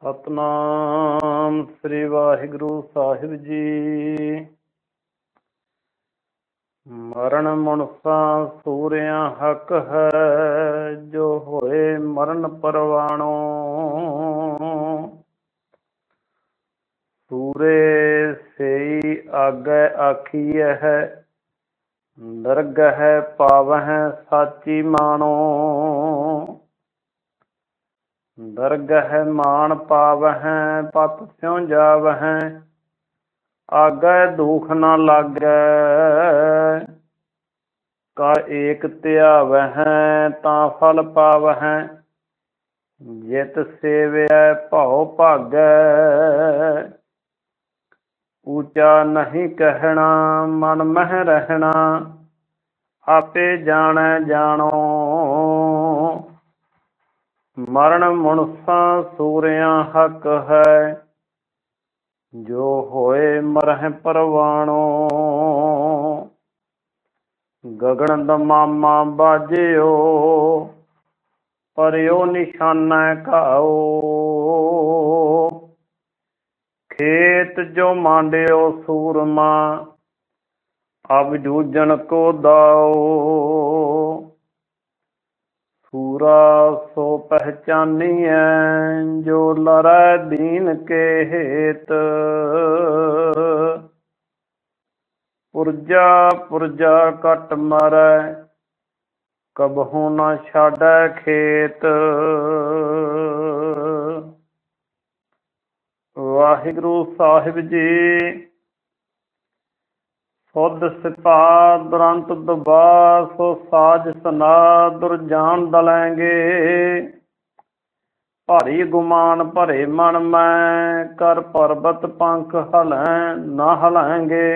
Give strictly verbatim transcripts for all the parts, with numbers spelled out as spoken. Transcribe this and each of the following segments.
ਸਤਨਾਮ ਸ੍ਰੀ ਵਾਹਿਗੁਰੂ ਸਾਹਿਬ ਜੀ। ਮਰਨ ਮਨੁੱਖਾ ਸੂਰਿਆ ਹੱਕ ਹੈ, ਜੋ ਹੋਏ ਮਰਨ ਪਰਵਾਣੋ। ਸੂਰੇ ਸਈ ਆਗੈ ਆਖੀਐ, ਦਰਗਹਿ ਪਾਵਹਿ ਸਾਚੀ ਮਾਣੋ। ਦਰਗਹਿ ਮਾਣ ਪਾਵਹਿ, ਪਤ ਸਿਉ ਜਾਵਹਿ, ਆਗੈ ਦੁਖ ਨ ਲਾਗੈ। ਕਰ ਏਕ ਧਿਆਵਹਿ, ਤਾਂ ਫਲ ਪਾਵਹਿ, ਜਿਤ ਸੇਵਿਐ ਭਉ ਭਾਗੈ। ਊਚਾ ਨਹੀਂ ਕਹਿਣਾ, ਮਨ ਮਹਿ ਰਹਿਣਾ, ਆਪੇ ਜਾਣੈ ਜਾਣੋ। ਮਰਨ ਮਨੁੱਖਾ ਸੂਰਿਆ ਹੱਕ ਹੈ, ਜੋ ਹੋਏ ਮਰਹਿ ਪਰਵਾਣੋ। ਗਗਨ ਦਮਾਮਾ ਬਾਜਿਓ, ਪਰਿਓ ਨਿਸ਼ਾਨੈ ਘਾਓ। ਖੇਤ ਜੋ ਮਾਂਡਿਓ ਸੂਰਮਾ, ਅਬ ਜੂਝਣ ਕੋ ਦਾਓ। ਸੂਰਾ ਸੋ ਪਹਿਚਾਨੀਐ, ਜੋ ਲਰੈ ਦੀਨ ਕੇ ਹੇਤ। ਪੁਰਜਾ ਪੁਰਜਾ ਕੱਟ ਮਰੈ, ਕਬਹੂ ਨ ਛਾਡੈ ਖੇਤ। ਵਾਹਿਗੁਰੂ ਸਾਹਿਬ ਜੀ। ਸੁਧ ਸਿਪਾ ਦੁਰੰਤ ਦਬਾ, ਸੋ ਸਾਜ ਸਨਾ ਦੁਰਜਾਨ ਦਲੈਂਗੇ। ਭਾਰੀ ਗੁਮਾਨ ਭਰੇ ਮਨ ਮੈਂ, ਕਰ ਪਰਬਤ ਪੰਖ ਹਲੈ ਨਾ ਹਲਾਂਗੇ।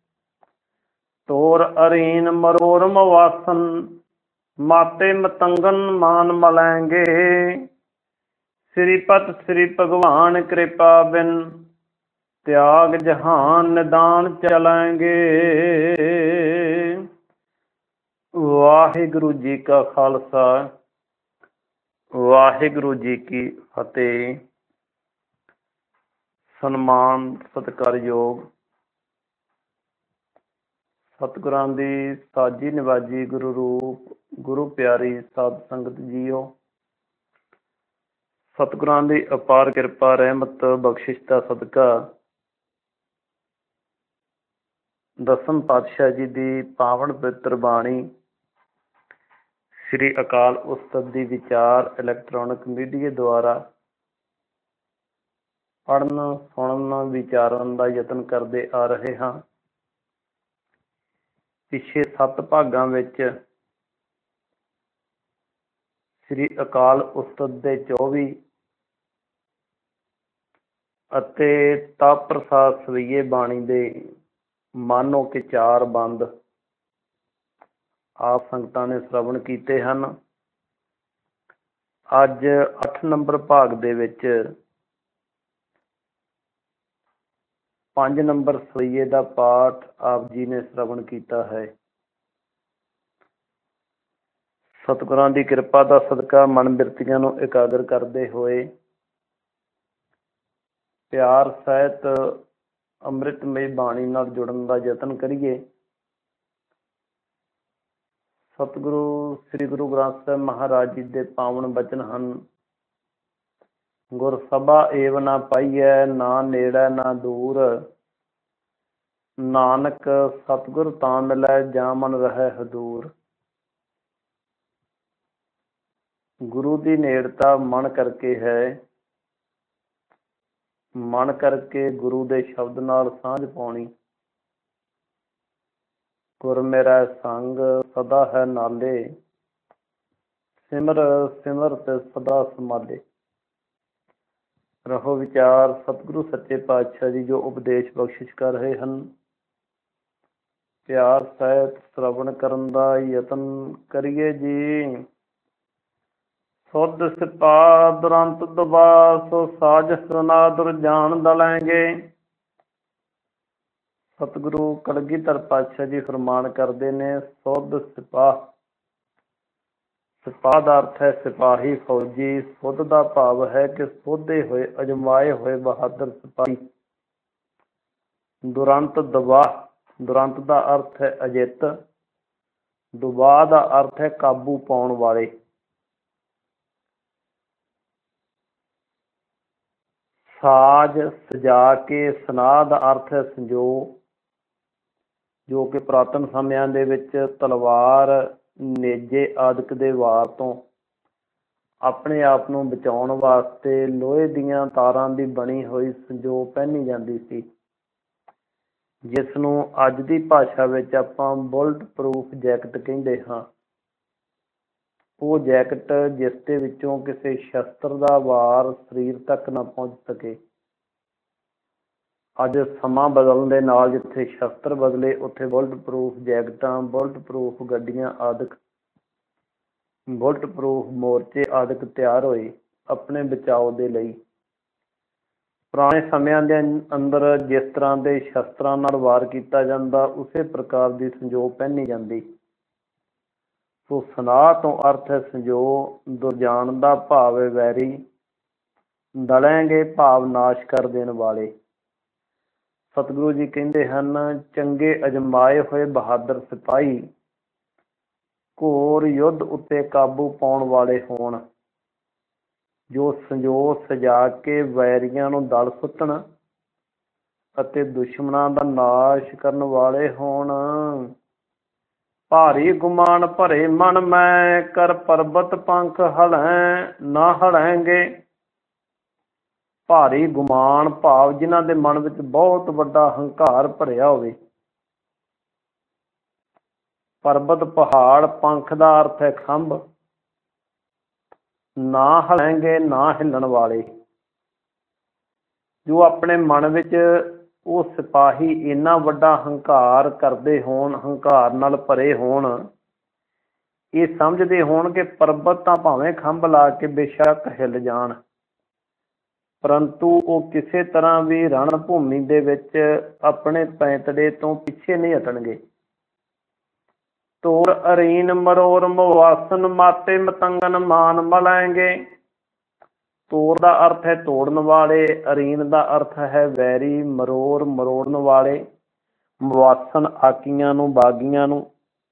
ਤੋਰ ਅਰੀਨ ਮਰੋਰ ਮਵਾਸਨ, ਮਾਤੇ ਮਤੰਗਨ ਮਾਨ ਮਲੈਂਗੇ। ਸ੍ਰੀਪਤ ਸ੍ਰੀ ਭਗਵਾਨ ਕਿਰਪਾ ਬਿਨ, ਤਿਆਗ ਜਹਾਨ ਨਿਦਾਨ ਚਲੈਂਗੇ। ਵਾਹਿਗੁਰੂ ਜੀ ਕਾ ਖਾਲਸਾ, ਵਾਹਿਗੁਰੂ ਜੀ ਕੀ ਫਤਿਹ। ਸਨਮਾਨ ਸਤਿਕਾਰਯੋਗ ਸਤਿਗੁਰਾਂ ਦੀ ਸਾਜੀ ਨਿਵਾਜੀ ਗੁਰੂ ਰੂਪ ਗੁਰੂ ਪਿਆਰੀ ਸਾਧ ਸੰਗਤ ਜੀਓ। ਸਤਿਗੁਰਾਂ ਦੀ ਅਪਾਰ ਕਿਰਪਾ ਰਹਿਮਤ ਬਖਸ਼ਿਸ਼ ਦਾ ਸਦਕਾ ਦਸਮ ਪਾਤਸ਼ਾਹ ਜੀ ਦੀ ਪਾਵਨ ਪਵਿੱਤਰ ਬਾਣੀ ਸ੍ਰੀ ਅਕਾਲ ਉਸਤਤ ਦੀ ਵਿਚਾਰ ਇਲੈਕਟ੍ਰੋਨਿਕ ਮੀਡੀਆ ਦੁਆਰਾ ਪੜ੍ਹਨ ਸੁਣਨ ਵਿਚਾਰਨ ਦਾ ਯਤਨ ਕਰਦੇ ਆ ਰਹੇ ਹਾਂ। ਪਿਛੇ ਸੱਤ ਭਾਗਾਂ ਵਿੱਚ ਸ੍ਰੀ ਅਕਾਲ ਉਸਤਤ ਦੇ ਚੌਵੀ ਅਤੇ ਤਪ ਪ੍ਰਸਾਦ ਸਵਈਏ ਬਾਣੀ ਦੇ ਮਾਨੋ ਕਿ ਚਾਰ ਬੰਦ ਆਪ ਸੰਗਤਾਂ ਨੇ ਸ਼੍ਰਵਣ ਕੀਤੇ ਹਨ। ਅੱਜ ਅੱਠ ਨੰਬਰ ਭਾਗ ਦੇ ਵਿੱਚ ਪੰਜ ਨੰਬਰ ਸਵਈਏ ਦਾ ਪਾਠ ਆਪ ਜੀ ਨੇ ਸ਼੍ਰਵਣ ਕੀਤਾ ਹੈ। ਸਤਿਗੁਰਾਂ ਦੀ ਕਿਰਪਾ ਦਾ ਸਦਕਾ ਮਨ ਬਿਰਤੀਆਂ ਨੂੰ ਇਕਾਗਰ ਕਰਦੇ ਹੋਏ ਪਿਆਰ ਸਹਿਤ ਅੰਮ੍ਰਿਤਮਈ ਬਾਣੀ ਨਾਲ ਜੁੜਨ ਦਾ ਯਤਨ ਕਰੀਏ। ਸਤਿਗੁਰੂ ਸ੍ਰੀ ਗੁਰੂ ਗ੍ਰੰਥ ਸਾਹਿਬ ਮਹਾਰਾਜ ਜੀ ਦੇ ਪਾਵਨ ਬਚਨ ਹਨ। ਗੁਰ ਸਭਾ ਏਵ ਨਾ ਪਾਈਐ, ਨਾ ਨੇੜੈ ਨਾ ਦੂਰ। ਨਾਨਕ ਸਤਿਗੁਰ ਤਾਂ ਮਿਲੈ, ਜਾਂ ਮਨ ਰਹਿ ਹਦੂਰ। ਗੁਰੂ ਦੀ ਨੇੜਤਾ ਮਨ ਕਰਕੇ ਹੈ। ਮਨ ਕਰਕੇ ਗੁਰੂ ਦੇ ਸ਼ਬਦ ਨਾਲ ਸਾਂਝ ਪਾਉਣੀ। ਗੁਰ ਮੇਰਾ ਸੰਗ ਸਦਾ ਹੈ ਨਾਲੇ, ਸਿਮਰ ਸਿਮਰਤ ਸਦਾ ਸਮਾਲੇ। ਰਹੋ ਵਿਚਾਰ ਸਤਿਗੁਰੂ ਸੱਚੇ ਪਾਤਸ਼ਾਹ ਜੀ ਜੋ ਉਪਦੇਸ਼ ਬਖਸ਼ਿਸ਼ ਕਰ ਰਹੇ ਹਨ। ਪਿਆਰ ਸਹਿਤ ਸ਼੍ਰਵਣ ਕਰਨ ਦਾ ਯਤਨ ਕਰੀਏ ਜੀ। ਸੁਧ ਸਿਪਾ ਦੁਰੰਤ ਦਬਾ, ਸੋ ਸਾਜ ਸਨਾ ਦੁਰਜਾਨ ਦਲੈਂਗੇ। ਸਤਿਗੁਰੂ ਕਲਗੀਧਰ ਪਾਤਸ਼ਾਹ ਜੀ ਫਰਮਾਨ ਕਰਦੇ ਨੇ, ਸੁਧ ਸਿਪਾ ਸਿਪਾਹ ਦਾ ਅਰਥ ਹੈ ਸਿਪਾਹੀ, ਫੌਜੀ। ਸੁੱਧ ਦਾ ਭਾਵ ਹੈ ਕਿ ਸੋਧੇ ਹੋਏ, ਅਜਮਾਏ ਹੋਏ ਬਹਾਦਰ ਸਿਪਾਹੀ। ਦੁਰੰਤ ਦਬਾ, ਦੁਰੰਤ ਦਾ ਅਰਥ ਹੈ ਅਜਿੱਤ। ਦੁਬਾ ਦਾ ਅਰਥ ਹੈ ਕਾਬੂ ਪਾਉਣ ਵਾਲੇ। ਸਾਜ ਸਜਾ ਕੇ, ਸਨਾਹ ਦਾ ਅਰਥ ਹੈ ਸੰਜੋ, ਜੋ ਕਿ ਪੁਰਾਤਨ ਸਮਿਆਂ ਦੇ ਵਿੱਚ ਤਲਵਾਰ, ਨੇਜੇ ਆਦਿਕ ਦੇ ਵਾਰ ਤੋਂ ਆਪਣੇ ਆਪ ਨੂੰ ਬਚਾਉਣ ਵਾਸਤੇ ਲੋਹੇ ਦੀਆਂ ਤਾਰਾਂ ਦੀ ਬਣੀ ਹੋਈ ਸੰਜੋ ਪਹਿਨੀ ਜਾਂਦੀ ਸੀ, ਜਿਸ ਨੂੰ ਅੱਜ ਦੀ ਭਾਸ਼ਾ ਵਿੱਚ ਆਪਾਂ ਬੁਲਟ ਪ੍ਰੂਫ ਜੈਕਟ ਕਹਿੰਦੇ ਹਾਂ। ਉਹ ਜੈਕਟ ਜਿਸ ਦੇ ਵਿੱਚੋਂ ਕਿਸੇ ਸ਼ਸਤਰ ਦਾ ਵਾਰ ਸਰੀਰ ਤੱਕ ਨਾ ਪਹੁੰਚ ਸਕੇ। ਅੱਜ ਸਮਾਂ ਬਦਲਣ ਦੇ ਨਾਲ ਜਿੱਥੇ ਸ਼ਸਤਰ ਬਦਲੇ, ਉੱਥੇ ਬੁਲਟ ਪ੍ਰੂਫ ਜੈਕਟਾਂ, ਬੁਲਟ ਪ੍ਰੂਫ ਗੱਡੀਆਂ ਆਦਿਕ, ਬੁਲਟ ਪ੍ਰੂਫ ਮੋਰਚੇ ਆਦਿਕ ਤਿਆਰ ਹੋਏ ਆਪਣੇ ਬਚਾਓ ਦੇ ਲਈ। ਪੁਰਾਣੇ ਸਮਿਆਂ ਦੇ ਅੰਦਰ ਜਿਸ ਤਰ੍ਹਾਂ ਦੇ ਸ਼ਸਤਰਾਂ ਨਾਲ ਵਾਰ ਕੀਤਾ ਜਾਂਦਾ, ਉਸੇ ਪ੍ਰਕਾਰ ਦੀ ਸੰਜੋਗ ਪਹਿਨੀ ਜਾਂਦੀ। ਸੋ ਸਨਾਹ ਤੋਂ ਅਰਥ ਹੈ ਸੰਜੋਗ। ਦੁਰਜਾਨ ਦਾ ਭਾਵ ਹੈ ਵੈਰੀ। ਦਲੈਂਗੇ ਭਾਵ ਨਾਸ਼ ਕਰ ਦੇਣ ਵਾਲੇ। ਸਤਿਗੁਰੂ ਜੀ ਕਹਿੰਦੇ ਹਨ, ਚੰਗੇ ਅਜਮਾਏ ਹੋਏ ਬਹਾਦਰ ਸਿਪਾਹੀ ਘੋਰ ਯੁੱਧ ਉੱਤੇ ਕਾਬੂ ਪਾਉਣ ਵਾਲੇ ਹੋਣ, ਜੋ ਸੰਜੋ ਸਜਾ ਕੇ ਵੈਰੀਆਂ ਨੂੰ ਦਲ ਸੁੱਟਣ ਅਤੇ ਦੁਸ਼ਮਣਾਂ ਦਾ ਨਾਸ਼ ਕਰਨ ਵਾਲੇ ਹੋਣ। ਭਾਰੀ ਗੁਮਾਨ ਭਰੇ ਮਨ ਮੈਂ, ਕਰ ਪਰਬਤ ਪੰਖ ਹਲੈ ਨਾ ਹਲੈਂਗੇ। ਭਾਰੀ ਗੁਮਾਨ ਭਾਵ ਜਿਨ੍ਹਾਂ ਦੇ ਮਨ ਵਿੱਚ ਬਹੁਤ ਵੱਡਾ ਹੰਕਾਰ ਭਰਿਆ ਹੋਵੇ। ਪਰਬਤ ਪਹਾੜ, ਪੰਖ ਦਾ ਅਰਥ ਹੈ ਖੰਭ। ਨਾ ਹਲੈਂਗੇ ਨਾ ਹਿੱਲਣ ਵਾਲੇ, ਜੋ ਆਪਣੇ ਮਨ ਵਿੱਚ ਉਹ ਸਿਪਾਹੀ ਇੰਨਾ ਵੱਡਾ ਹੰਕਾਰ ਕਰਦੇ ਹੋਣ, ਹੰਕਾਰ ਨਾਲ ਭਰੇ ਹੋਣ, ਇਹ ਸਮਝਦੇ ਹੋਣ ਕਿ ਪਰਬਤ ਤਾਂ ਭਾਵੇਂ ਖੰਭ ਲਾ ਕੇ ਬੇਸ਼ੱਕ ਹਿੱਲ ਜਾਣ, ਪਰੰਤੂ ਉਹ ਕਿਸੇ ਤਰ੍ਹਾਂ ਵੀ ਰਣ ਭੂਮੀ ਦੇ ਵਿੱਚ ਆਪਣੇ ਪੈਂਤੜੇ ਤੋਂ ਪਿੱਛੇ ਨਹੀਂ ਹਟਣਗੇ। ਤੋੜ ਅਰੀਨ ਮਰੋਰ ਮਵਾਸਨ, ਮਾਤੇ ਮਤੰਗਨ ਮਾਨ ਮਲੈਂਗੇ। ਤੋੜ ਦਾ ਅਰਥ ਹੈ ਤੋੜਨ ਵਾਲੇ, ਅਰੀਨ ਦਾ ਅਰਥ ਹੈ ਵੈਰੀ, ਮਰੋਰ ਮਰੋੜਨ ਵਾਲੇ, ਮਵਾਸਨ ਆਕੀਆਂ ਨੂੰ, ਬਾਗੀਆਂ ਨੂੰ,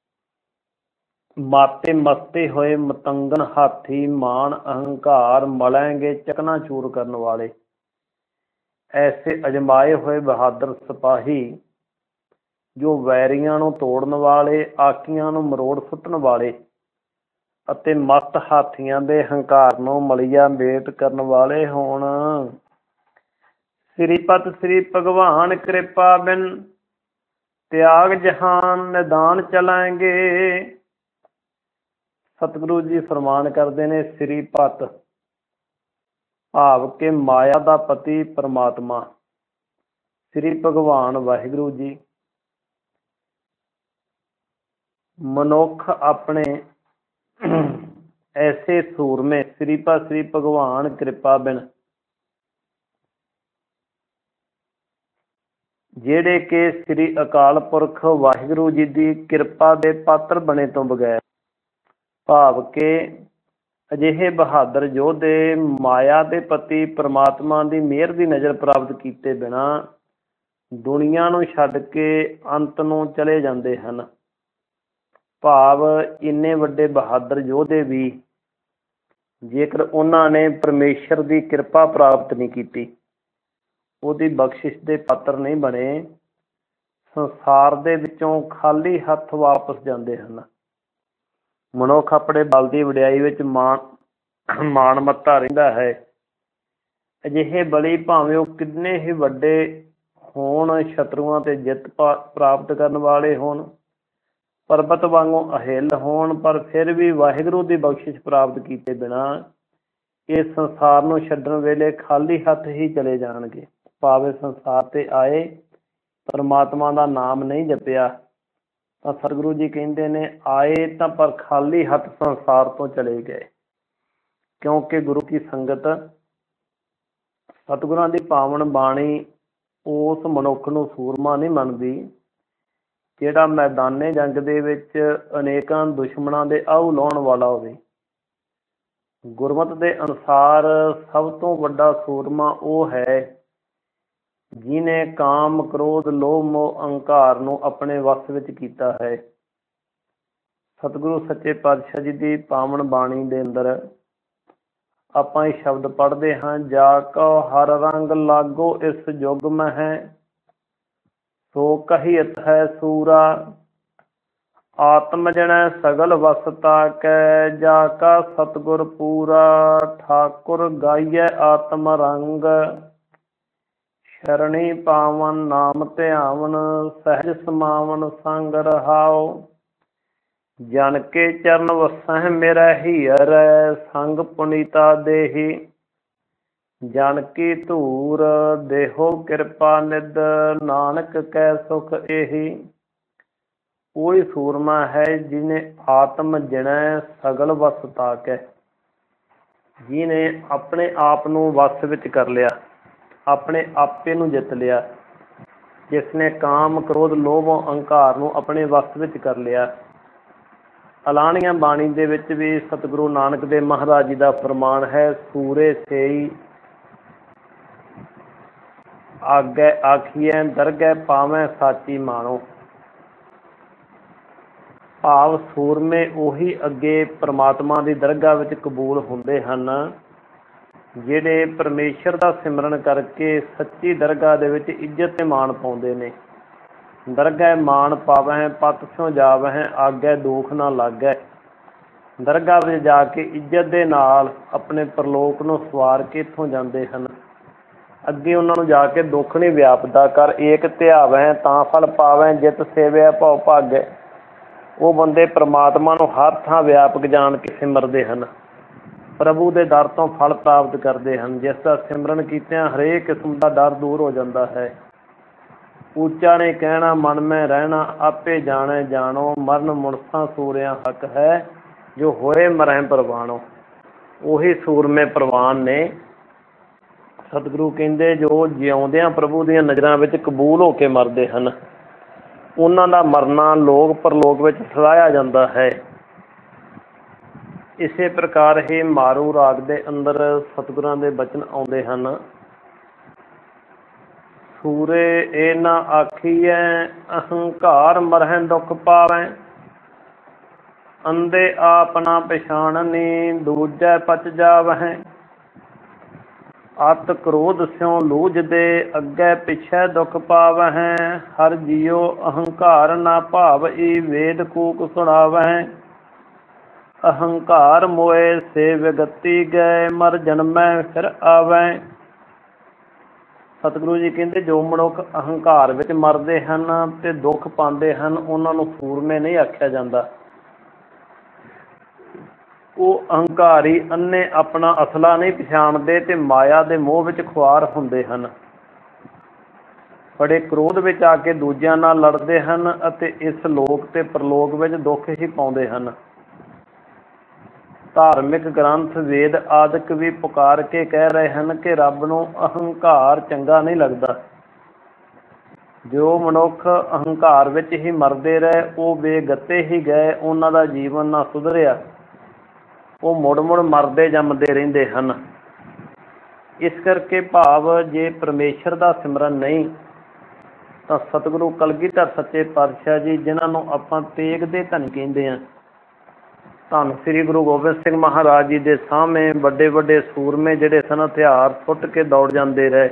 ਮਾਤੇ ਮਸਤੇ ਹੋਏ, ਮਤੰਗਨ ਹਾਥੀ, ਮਾਣ ਅਹੰਕਾਰ, ਮਲੈਂਗੇ ਚਕਨਾਚੂਰ ਕਰਨ ਵਾਲੇ। ਐਸੇ ਅਜਮਾਏ ਹੋਏ ਬਹਾਦਰ ਸਿਪਾਹੀ ਜੋ ਵੈਰੀਆਂ ਨੂੰ ਤੋੜਨ ਵਾਲੇ, ਆਕੀਆਂ ਨੂੰ ਮਰੋੜ ਸੁੱਟਣ ਵਾਲੇ ਅਤੇ ਮਸਤ ਹਾਥੀਆਂ ਦੇ ਹੰਕਾਰ ਨੂੰ ਮਲੀਆ ਮੇਟ ਕਰਨ ਵਾਲੇ ਹੋਣ। ਸ੍ਰੀਪਤ ਸ੍ਰੀ ਭਗਵਾਨ ਕਿਰਪਾ ਬਿਨ, ਤਿਆਗ ਜਹਾਨ ਨਿਦਾਨ ਚਲਾਂਗੇ। ਸਤਿਗੁਰੂ ਜੀ ਫਰਮਾਨ ਕਰਦੇ ਨੇ, ਸ੍ਰੀਪਤ ਭਾਵ ਕਿ ਮਾਇਆ ਦਾ ਪਤੀ ਪਰਮਾਤਮਾ, ਸ੍ਰੀ ਭਗਵਾਨ ਵਾਹਿਗੁਰੂ ਜੀ। ਮਨੁੱਖ ਆਪਣੇ ਐਸੇ ਸੂਰਮੇ, ਸ੍ਰੀਪਤ ਸ੍ਰੀ ਭਗਵਾਨ ਕਿਰਪਾ ਬਿਨ, ਜਿਹੜੇ ਕਿ ਸ੍ਰੀ ਅਕਾਲ ਪੁਰਖ ਵਾਹਿਗੁਰੂ ਜੀ ਦੀ ਕਿਰਪਾ ਦੇ ਪਾਤਰ ਬਣੇ ਤੋਂ ਬਗੈਰ, ਭਾਵ ਕਿ ਅਜਿਹੇ ਬਹਾਦਰ ਯੋਧੇ ਮਾਇਆ ਦੇ ਪਤੀ ਪਰਮਾਤਮਾ ਦੀ ਮਿਹਰ ਦੀ ਨਜ਼ਰ ਪ੍ਰਾਪਤ ਕੀਤੇ ਬਿਨਾਂ ਦੁਨੀਆ ਨੂੰ ਛੱਡ ਕੇ ਅੰਤ ਨੂੰ ਚਲੇ ਜਾਂਦੇ ਹਨ। ਭਾਵ ਇੰਨੇ ਵੱਡੇ ਬਹਾਦਰ ਯੋਧੇ ਵੀ ਜੇਕਰ ਉਹਨਾਂ ਨੇ ਪਰਮੇਸ਼ਰ ਦੀ ਕਿਰਪਾ ਪ੍ਰਾਪਤ ਨਹੀਂ ਕੀਤੀ, ਉਹਦੀ ਬਖਸ਼ਿਸ਼ ਦੇ ਪਾਤਰ ਨਹੀਂ ਬਣੇ, ਸੰਸਾਰ ਦੇ ਵਿੱਚੋਂ ਖਾਲੀ ਹੱਥ ਵਾਪਸ ਜਾਂਦੇ ਹਨ। ਮਨੁੱਖ ਆਪਣੇ ਬਲ ਦੀ ਵਡਿਆਈ ਵਿੱਚ ਮਾਣ ਮਾਣ ਮੱਤਾ ਰਹਿੰਦਾ ਹੈ। ਅਜਿਹੇ ਬਲੀ ਭਾਵੇਂ ਉਹ ਕਿੰਨੇ ਹੀ ਵੱਡੇ ਹੋਣ, ਸ਼ਤਰੂਆਂ ਤੇ ਜਿੱਤ ਪ੍ਰਾਪਤ ਕਰਨ ਵਾਲੇ ਹੋਣ, ਪਰਬਤ ਵਾਂਗੂ ਅਹਿਲ ਹੋਣ, ਪਰ ਫਿਰ ਵੀ ਵਾਹਿਗੁਰੂ ਦੀ ਬਖਸ਼ਿਸ਼ ਪ੍ਰਾਪਤ ਕੀਤੇ ਬਿਨਾਂ ਇਸ ਸੰਸਾਰ ਨੂੰ ਛੱਡਣ ਵੇਲੇ ਖਾਲੀ ਹੱਥ ਹੀ ਚਲੇ ਜਾਣਗੇ। ਭਾਵੇਂ ਸੰਸਾਰ ਤੇ ਆਏ, ਪਰਮਾਤਮਾ ਦਾ ਨਾਮ ਨਹੀਂ ਜਪਿਆ, ਤਾਂ ਸਤਿਗੁਰੂ ਜੀ ਕਹਿੰਦੇ ਨੇ ਆਏ ਤਾਂ ਪਰ ਖਾਲੀ ਹੱਥ ਸੰਸਾਰ ਤੋਂ ਚਲੇ ਗਏ। ਕਿਉਂਕਿ ਗੁਰੂ ਕੀ ਸੰਗਤ, ਸਤਿਗੁਰਾਂ ਦੀ ਪਾਵਨ ਬਾਣੀ ਉਸ ਮਨੁੱਖ ਨੂੰ ਸੂਰਮਾ ਨਹੀਂ ਮੰਨਦੀ ਜਿਹੜਾ ਮੈਦਾਨੇ ਜੰਗ ਦੇ ਵਿੱਚ ਅਨੇਕਾਂ ਦੁਸ਼ਮਣਾਂ ਦੇ ਆਹੂ ਲਾਉਣ ਵਾਲਾ ਹੋਵੇ। ਗੁਰਮਤਿ ਦੇ ਅਨੁਸਾਰ ਸਭ ਤੋਂ ਵੱਡਾ ਸੂਰਮਾ ਉਹ ਹੈ ਜਿਹਨੇ ਕਾਮ, ਕ੍ਰੋਧ, ਲੋਭ, ਮੋਹ, ਅਹੰਕਾਰ ਨੂੰ ਆਪਣੇ ਵੱਸ ਵਿੱਚ ਕੀਤਾ ਹੈ। ਸਤਿਗੁਰੂ ਸੱਚੇ ਪਾਤਸ਼ਾਹ ਜੀ ਦੀ ਪਾਵਨ ਬਾਣੀ ਦੇ ਅੰਦਰ ਆਪਾਂ ਇਹ ਸ਼ਬਦ ਪੜ੍ਹਦੇ ਹਾਂ, ਜਾ ਕਉ ਹਰ ਰੰਗ ਲਾਗੋ ਇਸ ਯੁੱਗ ਮਹਿ, ਸੋ ਕਹੀਅਤ ਹੈ ਸੂਰਾ, ਆਤਮ ਜਣੈ ਸਗਲ ਵਸਤਾ ਕੈ, ਜਾ ਕਾ ਸਤਿਗੁਰ ਪੂਰਾ, ਠਾਕੁਰ ਗਾਈਐ ਆਤਮ ਰੰਗ, ਸ਼ਰਣੀ ਪਾਵਨ ਨਾਮ ਧਿਆਵਨ, ਸਹਿਜ ਸਮਾਵਨ ਸੰਗ ਰਹਾਉ, ਜਨ ਕੇ ਚਰਨ ਵਸਹਿ ਮੇਰਾ ਹੀਅਰ, ਸੰਗ ਪੁਨੀਤਾ ਦੇਹੀ, ਜਨ ਕੀ ਧੂਰ ਦੇਹੋ ਕਿਰਪਾ ਨਿਧ, ਨਾਨਕ ਕੈ ਸੁਖ ਏਹੀ। ਕੋਈ ਸੂਰਮਾ ਹੈ ਜਿਹਨੇ ਆਤਮ ਜਿਣੈ ਸਗਲ ਵਸ ਤਾਕੈ, ਜਿਹਨੇ ਆਪਣੇ ਆਪ ਨੂੰ ਵਸ ਵਿੱਚ ਕਰ ਲਿਆ, ਆਪਣੇ ਆਪੇ ਨੂੰ ਜਿੱਤ ਲਿਆ, ਜਿਸ ਨੇ ਕਾਮ, ਕ੍ਰੋਧ, ਲੋਭ, ਅਹੰਕਾਰ ਨੂੰ ਆਪਣੇ ਵਸ ਵਿੱਚ ਕਰ ਲਿਆ। ਅਲਾਣੀਆਂ ਬਾਣੀ ਦੇ ਵਿੱਚ ਵੀ ਸਤਿਗੁਰੂ ਨਾਨਕ ਦੇਵ ਮਹਾਰਾਜ ਜੀ ਦਾ ਫਰਮਾਨ ਹੈ, ਸੂਰੇ ਸੇਈ ਆਗੇ ਆਖੀਐ, ਦਰਗਹਿ ਪਾਵੈ ਸਾਚੀ ਮਾਣੋ। ਭਾਵ ਸੂਰਮੇ ਉਹੀ ਅੱਗੇ ਪ੍ਰਮਾਤਮਾ ਦੀ ਦਰਗਾਹ ਵਿੱਚ ਕਬੂਲ ਹੁੰਦੇ ਹਨ ਜਿਹੜੇ ਪਰਮੇਸ਼ਰ ਦਾ ਸਿਮਰਨ ਕਰਕੇ ਸੱਚੀ ਦਰਗਾਹ ਦੇ ਵਿੱਚ ਇੱਜ਼ਤ ਤੇ ਮਾਣ ਪਾਉਂਦੇ ਨੇ। ਦਰਗਹਿ ਮਾਣ ਪਾਵੈ ਪਤ ਸਿਉ ਜਾਵਹਿ, ਆਗੇ ਦੁਖ ਨਾ ਲਾਗੈ। ਦਰਗਾਹ ਵਿੱਚ ਜਾ ਕੇ ਇੱਜ਼ਤ ਦੇ ਨਾਲ ਆਪਣੇ ਪਰਲੋਕ ਨੂੰ ਸਵਾਰ ਕੇ ਇੱਥੋਂ ਜਾਂਦੇ ਹਨ। ਅੱਗੇ ਉਹਨਾਂ ਨੂੰ ਜਾ ਕੇ ਦੁੱਖ ਨਹੀਂ ਵਿਆਪਦਾ। ਕਰ ਏਕ ਧਿਆਵੈ ਤਾਂ ਫਲ ਪਾਵੈ, ਜਿਤ ਸੇਵਿਆ ਭਉ ਭਾਗੈ। ਉਹ ਬੰਦੇ ਪ੍ਰਮਾਤਮਾ ਨੂੰ ਹਰ ਥਾਂ ਵਿਆਪਕ ਜਾਣ ਕੇ ਸਿਮਰਦੇ ਹਨ, ਪ੍ਰਭੂ ਦੇ ਦਰ ਤੋਂ ਫਲ ਪ੍ਰਾਪਤ ਕਰਦੇ ਹਨ। ਜਿਸ ਦਾ ਸਿਮਰਨ ਕੀਤਿਆਂ ਹਰੇਕ ਕਿਸਮ ਦਾ ਡਰ ਦੂਰ ਹੋ ਜਾਂਦਾ ਹੈ। ਉੱਚਾ ਨੇ ਕਹਿਣਾ ਮਨ ਮੈਂ ਰਹਿਣਾ, ਆਪੇ ਜਾਣੈ ਜਾਣੋ, ਮਰਨ ਮੁਨਸਾਂ ਸੂਰਿਆਂ ਹੱਕ ਹੈ, ਜੋ ਹੋਏ ਮਰਹਿ ਪ੍ਰਵਾਣੋ। ਉਹੀ ਸੂਰਮੇ ਪ੍ਰਵਾਨ ਨੇ। ਸਤਿਗੁਰੂ ਕਹਿੰਦੇ ਜੋ ਜਿਉਂਦਿਆਂ ਪ੍ਰਭੂ ਦੀਆਂ ਨਜ਼ਰਾਂ ਵਿੱਚ ਕਬੂਲ ਹੋ ਕੇ ਮਰਦੇ ਹਨ, ਉਹਨਾਂ ਦਾ ਮਰਨਾ ਲੋਕ ਪਰਲੋਕ ਵਿੱਚ ਸਲਾਹਿਆ ਜਾਂਦਾ ਹੈ। ਇਸੇ ਪ੍ਰਕਾਰ ਹੀ ਮਾਰੂ ਰਾਗ ਦੇ ਅੰਦਰ ਸਤਿਗੁਰਾਂ ਦੇ ਬਚਨ ਆਉਂਦੇ ਹਨ, ਸੂਰੇ ਇਹ ਨਾ ਆਖੀਐ, ਅਹੰਕਾਰ ਮਰਹਿ ਦੁੱਖ ਪਾਵੈ, ਅੰਧੇ ਆਪ ਨਾ ਪਛਾਣਨੀ, ਦੂਜੈ ਪਚ ਜਾਵਹਿ। ਅਤ ਕ੍ਰੋਧ ਸਿਉ ਲੂਝਦੇ, ਅੱਗੇ ਪਿਛੈ ਦੁੱਖ ਪਾਵਹਿ। ਹਰ ਜੀਉ ਅਹੰਕਾਰ ਨਾ ਭਾਵਈ, ਵੇਦ ਕੂਕ ਸੁਣਾਵਹਿ। ਅਹੰਕਾਰ ਮੋਏ ਸੇ ਵਿਗਤੀ ਗਏ, ਮਰ ਜਨਮੈ ਫਿਰ ਆਵੈ। ਸਤਿਗੁਰੂ ਜੀ ਕਹਿੰਦੇ ਜੋ ਮਨੁੱਖ ਅਹੰਕਾਰ ਵਿੱਚ ਮਰਦੇ ਹਨ ਤੇ ਦੁੱਖ ਪਾਉਂਦੇ ਹਨ, ਉਹਨਾਂ ਨੂੰ ਸੂਰਮੇ ਨਹੀਂ ਆਖਿਆ ਜਾਂਦਾ। ਉਹ ਅਹੰਕਾਰੀ ਅੰਨੇ ਆਪਣਾ ਅਸਲਾ ਨਹੀਂ ਪਛਾਣਦੇ ਤੇ ਮਾਇਆ ਦੇ ਮੋਹ ਵਿੱਚ ਖੁਆਰ ਹੁੰਦੇ ਹਨ। ਬੜੇ ਕ੍ਰੋਧ ਵਿੱਚ ਆ ਕੇ ਦੂਜਿਆਂ ਨਾਲ ਲੜਦੇ ਹਨ ਅਤੇ ਇਸ ਲੋਕ ਤੇ ਪਰਲੋਕ ਵਿੱਚ ਦੁੱਖ ਹੀ ਪਾਉਂਦੇ ਹਨ। ਧਾਰਮਿਕ ਗ੍ਰੰਥ ਵੇਦ ਆਦਿਕ ਵੀ ਪੁਕਾਰ ਕੇ ਕਹਿ ਰਹੇ ਹਨ ਕਿ ਰੱਬ ਨੂੰ ਅਹੰਕਾਰ ਚੰਗਾ ਨਹੀਂ ਲੱਗਦਾ। ਜੋ ਮਨੁੱਖ ਅਹੰਕਾਰ ਵਿੱਚ ਹੀ ਮਰਦੇ ਰਹੇ ਉਹ ਬੇਗਤੇ ਹੀ ਗਏ, ਉਹਨਾਂ ਦਾ ਜੀਵਨ ਨਾ ਸੁਧਰਿਆ, ਉਹ ਮੁੜ ਮੁੜ ਮਰਦੇ ਜੰਮਦੇ ਰਹਿੰਦੇ ਹਨ। ਇਸ ਕਰਕੇ ਭਾਵ ਜੇ ਪਰਮੇਸ਼ਰ ਦਾ ਸਿਮਰਨ ਨਹੀਂ ਤਾਂ ਸਤਿਗੁਰੂ ਕਲਗੀਧਰ ਸੱਚੇ ਪਾਤਸ਼ਾਹ ਜੀ, ਜਿਨ੍ਹਾਂ ਨੂੰ ਆਪਾਂ ਤੇਗ ਦੇ ਧਨ ਕਹਿੰਦੇ ਹਾਂ, ਧੰਨ ਸ੍ਰੀ ਗੁਰੂ ਗੋਬਿੰਦ ਸਿੰਘ ਮਹਾਰਾਜ ਜੀ ਦੇ ਸਾਹਮਣੇ ਵੱਡੇ ਵੱਡੇ ਸੂਰਮੇ ਜਿਹੜੇ ਸਨ ਹਥਿਆਰ ਸੁੱਟ ਕੇ ਦੌੜ ਜਾਂਦੇ ਰਹੇ।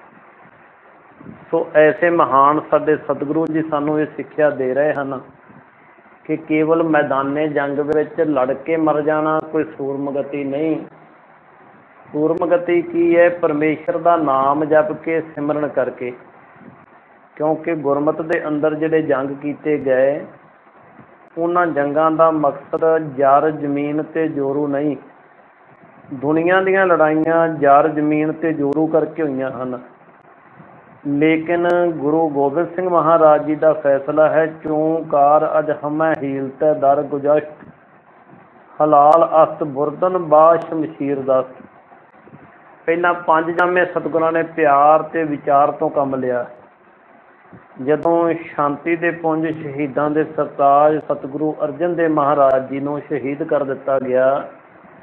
ਸੋ ਐਸੇ ਮਹਾਨ ਸਾਡੇ ਸਤਿਗੁਰੂ ਜੀ ਸਾਨੂੰ ਇਹ ਸਿੱਖਿਆ ਦੇ ਰਹੇ ਹਨ ਕਿ ਕੇਵਲ ਮੈਦਾਨੇ ਜੰਗ ਵਿੱਚ ਲੜ ਕੇ ਮਰ ਜਾਣਾ ਕੋਈ ਸੂਰਮਗਤੀ ਨਹੀਂ। ਸੂਰਮਗਤੀ ਕੀ ਹੈ? ਪਰਮੇਸ਼ਰ ਦਾ ਨਾਮ ਜਪ ਕੇ ਸਿਮਰਨ ਕਰਕੇ। ਕਿਉਂਕਿ ਗੁਰਮਤਿ ਦੇ ਅੰਦਰ ਜਿਹੜੇ ਜੰਗ ਕੀਤੇ ਗਏ, ਉਹਨਾਂ ਜੰਗਾਂ ਦਾ ਮਕਸਦ ਜਰ ਜ਼ਮੀਨ ਤੇ ਜੋਰੂ ਨਹੀਂ। ਦੁਨੀਆ ਦੀਆਂ ਲੜਾਈਆਂ ਜਰ ਜ਼ਮੀਨ ਤੇ ਜੋਰੂ ਕਰਕੇ ਹੋਈਆਂ ਹਨ, ਲੇਕਿਨ ਗੁਰੂ ਗੋਬਿੰਦ ਸਿੰਘ ਮਹਾਰਾਜ ਜੀ ਦਾ ਫੈਸਲਾ ਹੈ, ਚੂੰਕਾਰ ਅਜ ਹਮੈ ਹੀਲਤੈ ਦਰ ਗੁਜਸ਼ਟ, ਹਲਾਲ ਅਸਤ ਬੁਰਦਨ ਬਾ ਸ਼ਮਸ਼ੀਰ ਦਸਤ। ਪਹਿਲਾਂ ਪੰਜ ਜਾਮੇ ਸਤਿਗੁਰਾਂ ਨੇ ਪਿਆਰ ਤੇ ਵਿਚਾਰ ਤੋਂ ਕੰਮ ਲਿਆ। ਜਦੋਂ ਸ਼ਾਂਤੀ ਦੇ ਪੁੰਜ ਸ਼ਹੀਦਾਂ ਦੇ ਸਰਤਾਜ ਸਤਿਗੁਰੂ ਅਰਜਨ ਦੇਵ ਮਹਾਰਾਜ ਜੀ ਨੂੰ ਸ਼ਹੀਦ ਕਰ ਦਿੱਤਾ ਗਿਆ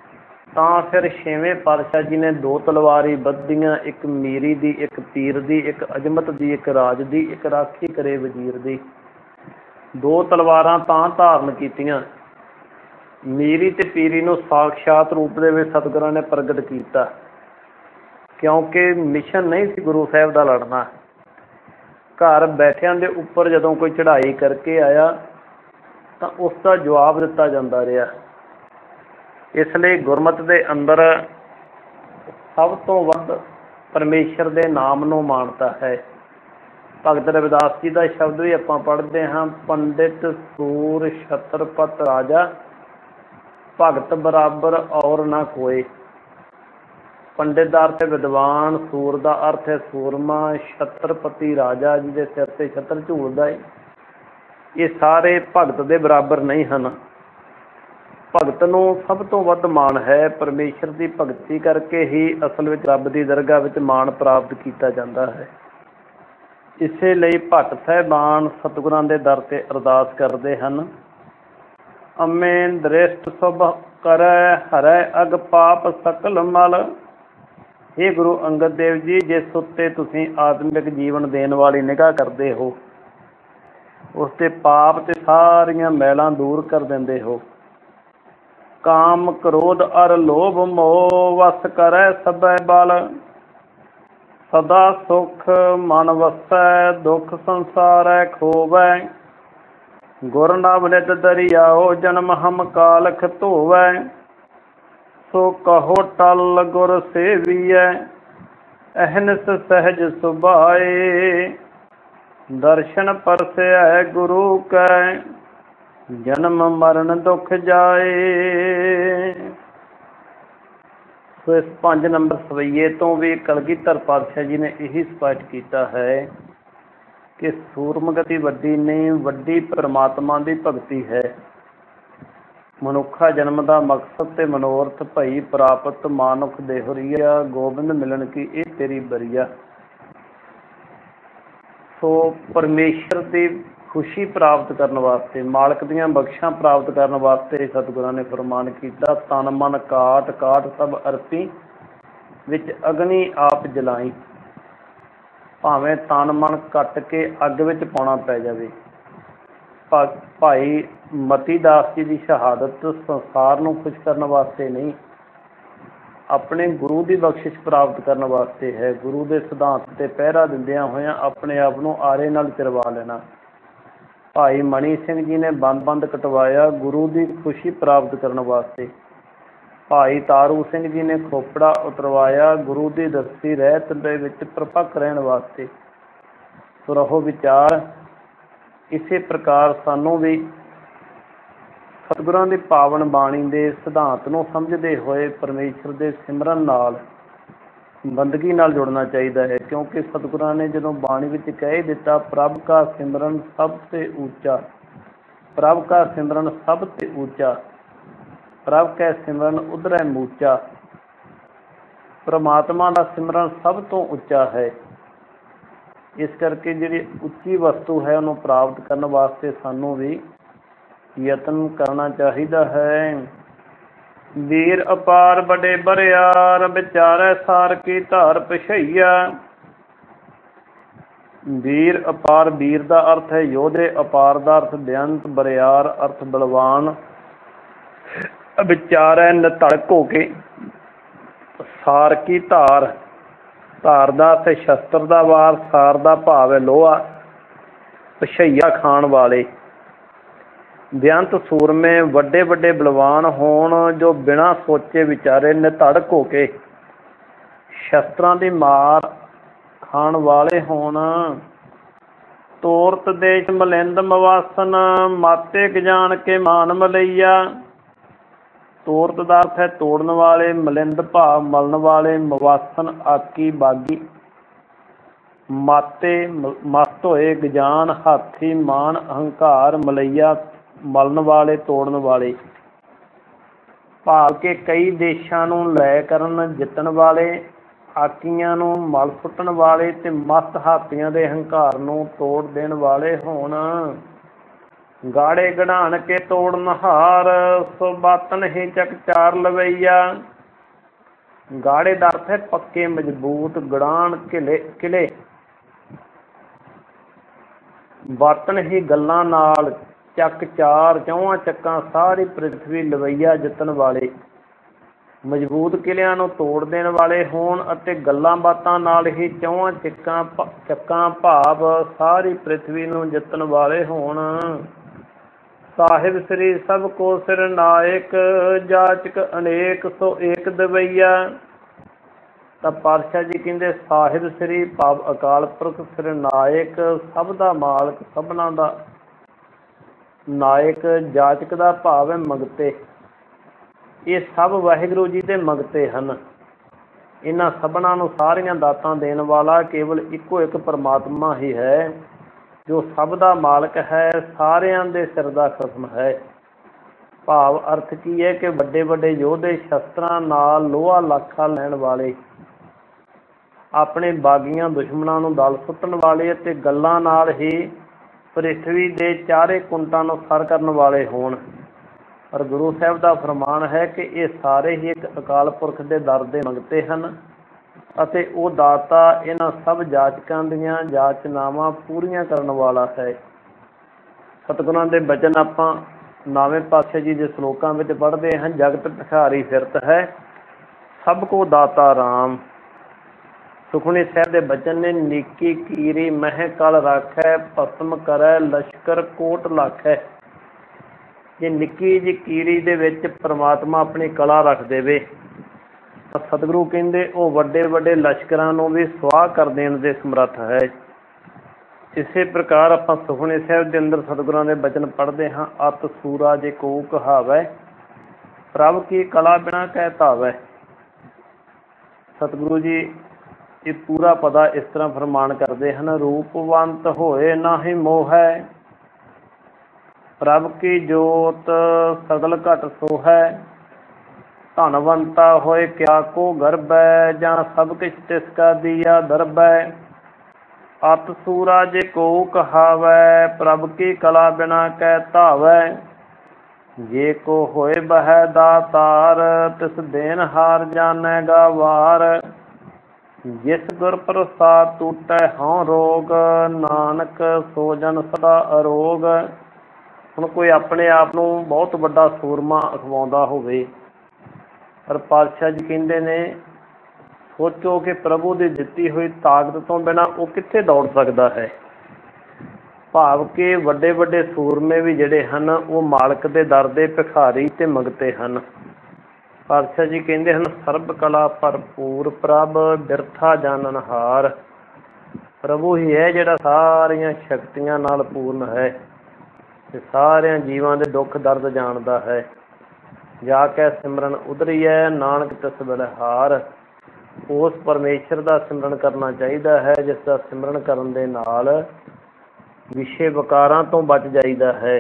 ਤਾਂ ਫਿਰ ਛੇਵੇਂ ਪਾਤਸ਼ਾਹ ਜੀ ਨੇ ਦੋ ਤਲਵਾਰੀ ਬੱਧੀਆਂ, ਇੱਕ ਮੀਰੀ ਦੀ, ਇੱਕ ਤੀਰ ਦੀ, ਇੱਕ ਅਜਮਤ ਦੀ, ਇੱਕ ਰਾਜ ਦੀ, ਇੱਕ ਰਾਖੀ ਕਰੇ ਵਜ਼ੀਰ ਦੀ। ਦੋ ਤਲਵਾਰਾਂ ਤਾਂ ਧਾਰਨ ਕੀਤੀਆਂ। ਮੀਰੀ ਤੇ ਪੀਰੀ ਨੂੰ ਸਾਖਸ਼ਾਤ ਰੂਪ ਦੇ ਵਿੱਚ ਸਤਿਗੁਰਾਂ ਨੇ ਪ੍ਰਗਟ ਕੀਤਾ, ਕਿਉਂਕਿ ਮਿਸ਼ਨ ਨਹੀਂ ਸੀ ਗੁਰੂ ਸਾਹਿਬ ਦਾ ਲੜਨਾ। ਘਰ ਬੈਠਿਆਂ ਦੇ ਉੱਪਰ ਜਦੋਂ ਕੋਈ ਚੜ੍ਹਾਈ ਕਰਕੇ ਆਇਆ ਤਾਂ ਉਸ ਦਾ ਜਵਾਬ ਦਿੱਤਾ ਜਾਂਦਾ ਰਿਹਾ। ਇਸ ਲਈ ਗੁਰਮਤਿ ਦੇ ਅੰਦਰ ਸਭ ਤੋਂ ਵੱਧ ਪਰਮੇਸ਼ਰ ਦੇ ਨਾਮ ਨੂੰ ਮਾਨਤਾ ਹੈ। ਭਗਤ ਰਵਿਦਾਸ ਜੀ ਦਾ ਸ਼ਬਦ ਵੀ ਆਪਾਂ ਪੜ੍ਹਦੇ ਹਾਂ, ਪੰਡਿਤ ਸੂਰ ਛਤਰਪਤ ਰਾਜਾ, ਭਗਤ ਬਰਾਬਰ ਔਰ ਨਾ ਕੋਏ। ਪੰਡਿਤ ਦਾ ਅਰਥ ਹੈ ਵਿਦਵਾਨ, ਸੂਰ ਦਾ ਅਰਥ ਹੈ ਸੂਰਮਾ, ਛਤਰਪਤੀ ਰਾਜਾ ਜਿਹਦੇ ਸਿਰ ਤੇ ਛਤਰ ਝੂਲਦਾ ਹੈ। ਇਹ ਸਾਰੇ ਭਗਤ ਦੇ ਬਰਾਬਰ ਨਹੀਂ ਹਨ। ਭਗਤ ਨੂੰ ਸਭ ਤੋਂ ਵੱਧ ਮਾਣ ਹੈ। ਪਰਮੇਸ਼ਰ ਦੀ ਭਗਤੀ ਕਰਕੇ ਹੀ ਅਸਲ ਵਿੱਚ ਰੱਬ ਦੀ ਦਰਗਾਹ ਵਿੱਚ ਮਾਣ ਪ੍ਰਾਪਤ ਕੀਤਾ ਜਾਂਦਾ ਹੈ। ਇਸੇ ਲਈ ਭੱਟ ਸਾਹਿਬਾਨ ਸਤਿਗੁਰਾਂ ਦੇ ਦਰ ਤੇ ਅਰਦਾਸ ਕਰਦੇ ਹਨ, ਅੰਮੇ ਦ੍ਰਿਸ਼ਟ ਸੁਭ ਕਰੈ ਹਰੈ ਅਗ ਪਾਪ ਸਕਲ ਮਲ। ਇਹ ਗੁਰੂ ਅੰਗਦ ਦੇਵ ਜੀ, ਜਿਸ ਉੱਤੇ ਤੁਸੀਂ ਆਤਮਿਕ ਜੀਵਨ ਦੇਣ ਵਾਲੀ ਨਿਗਾਹ ਕਰਦੇ ਹੋ, ਉਸ ਦੇ ਪਾਪ ਤੇ ਸਾਰੀਆਂ ਮੈਲਾਂ ਦੂਰ ਕਰ ਦਿੰਦੇ ਹੋ। ਕਾਮ ਕ੍ਰੋਧ ਅਰ ਲੋਭ ਮੋਹ ਵਸ ਕਰੈ ਸਭੈ ਬਲ। ਸਦਾ ਸੁਖ ਮਨ ਵਸੈ ਦੁਖ ਸੰਸਾਰੈ ਖੋਵੈ। ਗੁਰ ਨਵ ਨਿਤ ਦਰਿਆਓ ਜਨਮ ਹਮ ਕਾਲਖ ਧੋਵੈ। ਸੋ ਕਹੋ ਟਲ ਗੁਰ ਸੇਵੀਐ ਅਹਨਿਸ ਸਹਿਜ ਸੁਭਾਏ। ਦਰਸ਼ਨ ਪਰਸੈ ਗੁਰੂ ਕੈ ਜਨਮ ਮਰਨ ਦੁਖ ਜਾਏ। ਸੋ ਇਸ ਪੰਜ ਨੰਬਰ ਸਵਈਏ ਤੋਂ ਵੀ ਕਲਗੀਧਰ ਪਾਤਸ਼ਾਹ ਜੀ ਨੇ ਇਹੀ ਸਪਸ਼ਟ ਕੀਤਾ ਹੈ ਕਿ ਸੂਰਮਗਤੀ ਵੱਡੀ ਨਹੀਂ, ਵੱਡੀ ਪਰਮਾਤਮਾ ਦੀ ਭਗਤੀ ਹੈ। ਮਨੁੱਖਾ ਜਨਮ ਦਾ ਮਕਸਦ ਤੇ ਮਨੋਰਥ ਭਈ ਪ੍ਰਾਪਤ ਮਾਨੁਖ ਦੇਹੁਰੀਆ। ਗੋਬਿੰਦ ਮਿਲਣ ਕੀ ਇਹ ਤੇਰੀ ਬਰੀਆ। ਸੋ ਪਰਮੇਸ਼ਰ ਦੀ ਖੁਸ਼ੀ ਪ੍ਰਾਪਤ ਕਰਨ ਵਾਸਤੇ, ਮਾਲਕ ਦੀਆਂ ਬਖਸ਼ਾਂ ਪ੍ਰਾਪਤ ਕਰਨ ਵਾਸਤੇ ਸਤਿਗੁਰਾਂ ਨੇ ਫਰਮਾਨ ਕੀਤਾ, ਤਨ ਮਨ ਕਾਟ ਕਾਟ ਸਭ ਅਰਪੀ ਵਿੱਚ ਅਗਨੀ ਆਪ ਜਲਾਈ। ਭਾਵੇਂ ਤਨ ਮਨ ਕੱਟ ਕੇ ਅੱਗ ਵਿੱਚ ਪਾਉਣਾ ਪੈ ਜਾਵੇ। ਭਾਈ ਮਤੀ ਦਾਸ ਜੀ ਦੀ ਸ਼ਹਾਦਤ ਸੰਸਾਰ ਨੂੰ ਖੁਸ਼ ਕਰਨ ਵਾਸਤੇ ਨਹੀਂ, ਆਪਣੇ ਗੁਰੂ ਦੀ ਬਖਸ਼ਿਸ਼ ਪ੍ਰਾਪਤ ਕਰਨ ਵਾਸਤੇ ਹੈ। ਗੁਰੂ ਦੇ ਸਿਧਾਂਤ ਤੇ ਪਹਿਰਾ ਦਿੰਦਿਆਂ ਹੋਇਆਂ ਆਪਣੇ ਆਪ ਨੂੰ ਆਰੇ ਨਾਲ ਚਿਰਵਾ ਲੈਣਾ। ਭਾਈ ਮਣੀ ਸਿੰਘ ਜੀ ਨੇ ਬੰਦ ਬੰਦ ਕਟਵਾਇਆ ਗੁਰੂ ਦੀ ਖੁਸ਼ੀ ਪ੍ਰਾਪਤ ਕਰਨ ਵਾਸਤੇ। ਭਾਈ ਤਾਰੂ ਸਿੰਘ ਜੀ ਨੇ ਖੋਪੜਾ ਉਤਰਵਾਇਆ ਗੁਰੂ ਦੀ ਦਸਤੀ ਰਹਿਤ ਦੇ ਵਿੱਚ ਪ੍ਰਪੱਕ ਰਹਿਣ ਵਾਸਤੇ। ਸੋ ਰਹੋ ਵਿਚਾਰ। ਇਸੇ ਪ੍ਰਕਾਰ ਸਾਨੂੰ ਵੀ ਸਤਿਗੁਰਾਂ ਦੀ ਪਾਵਨ ਬਾਣੀ ਦੇ ਸਿਧਾਂਤ ਨੂੰ ਸਮਝਦੇ ਹੋਏ ਪਰਮੇਸ਼ਰ ਦੇ ਸਿਮਰਨ ਨਾਲ, ਬੰਦਗੀ ਨਾਲ ਜੁੜਨਾ ਚਾਹੀਦਾ ਹੈ। ਕਿਉਂਕਿ ਸਤਿਗੁਰਾਂ ਨੇ ਜਦੋਂ ਬਾਣੀ ਵਿੱਚ ਕਹਿ ਦਿੱਤਾ, ਪ੍ਰਭ ਕਾ ਸਿਮਰਨ ਸਭ ਤੇ ਉੱਚਾ, ਪ੍ਰਭ ਕਾ ਸਿਮਰਨ ਸਭ ਤੇ ਉੱਚਾ, ਪ੍ਰਭ ਕੈ ਸਿਮਰਨ ਉਧਰੈ ਮੂਚਾ। ਪਰਮਾਤਮਾ ਦਾ ਸਿਮਰਨ ਸਭ ਤੋਂ ਉੱਚਾ ਹੈ। ਇਸ ਕਰਕੇ ਜਿਹੜੀ ਉੱਚੀ ਵਸਤੂ ਹੈ ਉਹਨੂੰ ਪ੍ਰਾਪਤ ਕਰਨ ਵਾਸਤੇ ਸਾਨੂੰ ਵੀ ਯਤਨ ਕਰਨਾ ਚਾਹੀਦਾ ਹੈ। ਵੀਰ ਅਪਾਰ ਬੜੇ ਬਰਿਆਰ ਵਿਚਾਰੈ ਸਾਰ ਕੀ ਧਾਰ ਪਛਈਆ। ਵੀਰ ਅਪਾਰ, ਵੀਰ ਦਾ ਅਰਥ ਹੈ ਯੋਧੇ, ਅਪਾਰ ਦਾ ਅਰਥ ਬੇਅੰਤ, ਬਰਿਆਰ ਅਰਥ ਬਲਵਾਨ। ਵਿਚਾਰੈ ਨਿਧੜਕ ਹੋ ਕੇ, ਸਾਰ ਕੀ ਧਾਰ, ਧਾਰ ਦਾ ਅਰਥ ਸ਼ਸਤਰ ਦਾ ਵਾਰ, ਸਾਰ ਦਾ ਭਾਵ ਹੈ ਲੋਹਾ। ਪਛਈਆ ਖਾਣ ਵਾਲੇ। ਬੇਅੰਤ ਸੂਰਮੇ, ਵੱਡੇ ਵੱਡੇ ਬਲਵਾਨ ਹੋਣ ਜੋ ਬਿਨਾਂ ਸੋਚੇ ਵਿਚਾਰੇ ਨਿਧੜਕ ਹੋ ਕੇ ਸ਼ਸਤਰਾਂ ਦੀ ਮਾਰ ਖਾਣ ਵਾਲੇ ਹੋਣ। ਤੋਰਤ ਦੇਸ਼ ਮਲਿੰਦ ਮਵਾਸਨ ਮਾਤੇ ਗਜਾਨ ਕੇ ਮਾਨ ਮਲਈਆ। ਤੋਰਤ ਦਾ ਅਰਥ ਹੈ ਤੋੜਨ ਵਾਲੇ, ਮਲਿੰਦ ਭਾਵ ਮਲਣ ਵਾਲੇ, ਮਵਾਸਨ ਆਕੀ ਬਾਗੀ, ਮਾਤੇ ਮਸਤ ਹੋਏ, ਗਜਾਨ ਹਾਥੀ, ਮਾਨ ਅਹੰਕਾਰ, ਮਲਈਆ ਮਲਣ ਵਾਲੇ, ਤੋੜਨ ਵਾਲੇ। ਭਾਵ ਕਿ ਕਈ ਦੇਸ਼ਾਂ ਨੂੰ ਲੈ ਕਰਨ ਜਿੱਤਣ ਵਾਲੇ, ਆਕੀਆਂ ਨੂੰ ਮਲ ਸੁੱਟਣ ਵਾਲੇ ਤੇ ਮਸਤ ਹਾਥੀਆਂ ਦੇ ਹੰਕਾਰ ਨੂੰ ਤੋੜ ਦੇਣ ਵਾਲੇ ਹੋਣ। ਗਾੜੇ ਗੜਾਣ ਕੇ ਤੋੜਨ ਹਾਰ, ਸੋ ਬਾਤਨ ਹੀ ਚੱਕ ਚਾਰ ਲਵਈਆ। ਗਾੜੇ ਦਾ ਅਰਥ ਹੈ ਪੱਕੇ, ਮਜ਼ਬੂਤ, ਗੜਾਨ, ਕਿਲੇ ਕਿਲੇ ਵਰਤਣ ਹੀ ਗੱਲਾਂ ਨਾਲ ਚੱਕ ਚਾਰ, ਚੌਹਾਂ ਚੱਕਾਂ ਸਾਰੀ ਪ੍ਰਿਥਵੀ ਲਵਈਆ ਜਿੱਤਣ ਵਾਲੇ, ਮਜ਼ਬੂਤ ਕਿਲਿਆਂ ਨੂੰ ਤੋੜ ਦੇਣ ਵਾਲੇ ਹੋਣ ਅਤੇ ਗੱਲਾਂ ਬਾਤਾਂ ਨਾਲ ਹੀ ਚੌਹਾਂ ਚੱਕਾਂ ਚੱਕਾਂ ਭਾਵ ਸਾਰੀ ਪ੍ਰਿਥਵੀ ਨੂੰ ਜਿੱਤਣ ਵਾਲੇ ਹੋਣ। ਸਾਹਿਬ ਸ੍ਰੀ ਸਭ ਕੋ ਸਿਰ ਨਾਇਕ, ਜਾਚਕ ਅਨੇਕ ਸੋ ਏਕ ਦਵਈਆ। ਤਾਂ ਪਾਤਸ਼ਾਹ ਜੀ ਕਹਿੰਦੇ ਸਾਹਿਬ ਸ੍ਰੀ ਭਾਵ ਅਕਾਲ ਪੁਰਖ, ਸਿਰ ਨਾਇਕ ਸਭ ਦਾ ਮਾਲਕ, ਸਭਨਾਂ ਦਾ ਨਾਇਕ, ਜਾਚਕ ਦਾ ਭਾਵ ਹੈ ਮੰਗਤੇ। ਇਹ ਸਭ ਵਾਹਿਗੁਰੂ ਜੀ ਦੇ ਮੰਗਤੇ ਹਨ। ਇਹਨਾਂ ਸਭਨਾਂ ਨੂੰ ਸਾਰੀਆਂ ਦਾਤਾਂ ਦੇਣ ਵਾਲਾ ਕੇਵਲ ਇੱਕੋ ਇੱਕ ਪਰਮਾਤਮਾ ਹੀ ਹੈ, ਜੋ ਸਭ ਦਾ ਮਾਲਕ ਹੈ, ਸਾਰਿਆਂ ਦੇ ਸਿਰ ਦਾ ਖਸਮ ਹੈ। ਭਾਵ ਅਰਥ ਕੀ ਹੈ ਕਿ ਵੱਡੇ ਵੱਡੇ ਯੋਧੇ, ਸ਼ਸਤਰਾਂ ਨਾਲ ਲੋਹਾ ਲਾਖਾ ਲੈਣ ਵਾਲੇ, ਆਪਣੇ ਬਾਗੀਆਂ ਦੁਸ਼ਮਣਾਂ ਨੂੰ ਦਲ ਸੁੱਟਣ ਵਾਲੇ ਅਤੇ ਗੱਲਾਂ ਨਾਲ ਹੀ ਪ੍ਰਿਥਵੀ ਦੇ ਚਾਰੇ ਕੁੰਟਾਂ ਨੂੰ ਸਰ ਕਰਨ ਵਾਲੇ ਹੋਣ। ਪਰ ਗੁਰੂ ਸਾਹਿਬ ਦਾ ਫਰਮਾਨ ਹੈ ਕਿ ਇਹ ਸਾਰੇ ਹੀ ਇੱਕ ਅਕਾਲ ਪੁਰਖ ਦੇ ਦਰ ਦੇ ਮੰਗਤੇ ਹਨ ਅਤੇ ਉਹ ਦਾਤਾ ਇਹਨਾਂ ਸਭ ਜਾਚਕਾਂ ਦੀਆਂ ਜਾਚਨਾਵਾਂ ਪੂਰੀਆਂ ਕਰਨ ਵਾਲਾ ਹੈ। ਸਤਿਗੁਰਾਂ ਦੇ ਬਚਨ ਆਪਾਂ ਨਾਵੇਂ ਪਾਤਸ਼ਾਹ ਜੀ ਦੇ ਸਲੋਕਾਂ ਵਿੱਚ ਪੜ੍ਹਦੇ ਹਾਂ। ਜਗਤ ਭਿਖਾਰੀ ਫਿਰਤ ਹੈ, ਸਭ ਕੋ ਦਾਤਾ ਰਾਮ। ਸੁਖਮਨੀ ਸਾਹਿਬ ਦੇ ਬਚਨ ਨੇ, ਨੀਕੀ ਕੀਰੀ ਮਹਿ ਕਲ ਰਾਖੈ, ਭਸਮ ਕਰੈ ਲਸ਼ਕਰ ਕੋਟ ਲਾਖੈ। ਜੇ ਨਿੱਕੀ ਜਿਹੀ ਕੀੜੀ ਦੇ ਵਿੱਚ ਪਰਮਾਤਮਾ ਆਪਣੀ ਕਲਾ ਰੱਖ ਦੇਵੇ ਤਾਂ ਸਤਿਗੁਰੂ ਕਹਿੰਦੇ ਉਹ ਵੱਡੇ ਵੱਡੇ ਲਸ਼ਕਰਾਂ ਨੂੰ ਵੀ ਸੁਆਹ ਕਰ ਦੇਣ ਦੇ ਸਮਰੱਥ ਹੈ। ਇਸੇ ਪ੍ਰਕਾਰ ਆਪਾਂ ਸੁਖਮਨੀ ਸਾਹਿਬ ਦੇ ਅੰਦਰ ਸਤਿਗੁਰਾਂ ਦੇ ਬਚਨ ਪੜ੍ਹਦੇ ਹਾਂ। ਅਤ ਸੂਰਾ ਜੇ ਕੋ ਕਹਾਵੈ, ਪ੍ਰਭ ਕੀ ਕਲਾ ਬਿਨਾ ਕਹਿ ਧਾਵੈ। ਸਤਿਗੁਰੂ ਜੀ ਇਹ ਪੂਰਾ ਪਤਾ ਇਸ ਤਰ੍ਹਾਂ ਫਰਮਾਨ ਕਰਦੇ ਹਨ। ਰੂਪਵੰਤ ਹੋਏ ਨਾਹੀਂ ਮੋਹੈ, ਪ੍ਰਭ ਕੀ ਜੋਤ ਸਗਲ ਘਟ ਸੋਹੈ। ਧਨਵੰਤਾ ਹੋਏ ਕਿਆ ਕੋ ਗਰਬੈ, ਜਾਂ ਸਭ ਕਿਛ ਤਿਸ ਕਾ ਦੀਆ ਦਰਬੈ। ਅਤ ਸੂਰਾ ਜੇ ਕੋ ਕਹਾਵੈ, ਪ੍ਰਭ ਕੀ ਕਲਾ ਬਿਨਾ ਕਹਿ ਧਾਵੈ। ਜੇ ਕੋ ਹੋਏ ਬਹਿ ਦਾਤਾਰ, ਤਿਸ ਦੇਨ ਹਾਰ ਜਾਣੇਗਾ ਵਾਰ। ਜਿਸ ਗੁਰ ਪ੍ਰਸਾਦ ਟੂਟੈ ਹਉ ਰੋਗ, ਨਾਨਕ ਸੋ ਜਨ ਸਦਾ ਅਰੋਗ। ਹੁਣ ਕੋਈ ਆਪਣੇ ਆਪ ਨੂੰ ਬਹੁਤ ਵੱਡਾ ਸੂਰਮਾ ਅਖਵਾਉਂਦਾ ਹੋਵੇ, ਪਰ ਪਾਤਸ਼ਾਹ ਜੀ ਕਹਿੰਦੇ ਨੇ ਸੋਚੋ ਕਿ ਪ੍ਰਭੂ ਦੀ ਦਿੱਤੀ ਹੋਈ ਤਾਕਤ ਤੋਂ ਬਿਨਾਂ ਉਹ ਕਿੱਥੇ ਦੌੜ ਸਕਦਾ ਹੈ। ਭਾਵ ਕਿ ਵੱਡੇ ਵੱਡੇ ਸੂਰਮੇ ਵੀ ਜਿਹੜੇ ਹਨ ਉਹ ਮਾਲਕ ਦੇ ਦਰ ਦੇ ਭਿਖਾਰੀ ਤੇ ਮੰਗਤੇ ਹਨ। ਪਾਤਸ਼ਾਹ ਜੀ ਕਹਿੰਦੇ ਹਨ, ਸਰਬ ਕਲਾ ਭਰਪੂਰ ਪ੍ਰਭ, ਬਿਰਥਾ ਜਾਣਨਹਾਰ। ਪ੍ਰਭੂ ਹੀ ਹੈ ਜਿਹੜਾ ਸਾਰੀਆਂ ਸ਼ਕਤੀਆਂ ਨਾਲ ਪੂਰਨ ਹੈ ਤੇ ਸਾਰਿਆਂ ਜੀਵਾਂ ਦੇ ਦੁੱਖ ਦਰਦ ਜਾਣਦਾ ਹੈ। ਜਾ ਕੇ ਸਿਮਰਨ ਉਧਰੀਐ, ਨਾਨਕ ਤਿਸ ਬਲਿਹਾਰ। ਉਸ ਪਰਮੇਸ਼ਰ ਦਾ ਸਿਮਰਨ ਕਰਨਾ ਚਾਹੀਦਾ ਹੈ ਜਿਸ ਦਾ ਸਿਮਰਨ ਕਰਨ ਦੇ ਨਾਲ ਵਿਸ਼ੇ ਵਿਕਾਰਾਂ ਤੋਂ ਬਚ ਜਾਈਦਾ ਹੈ।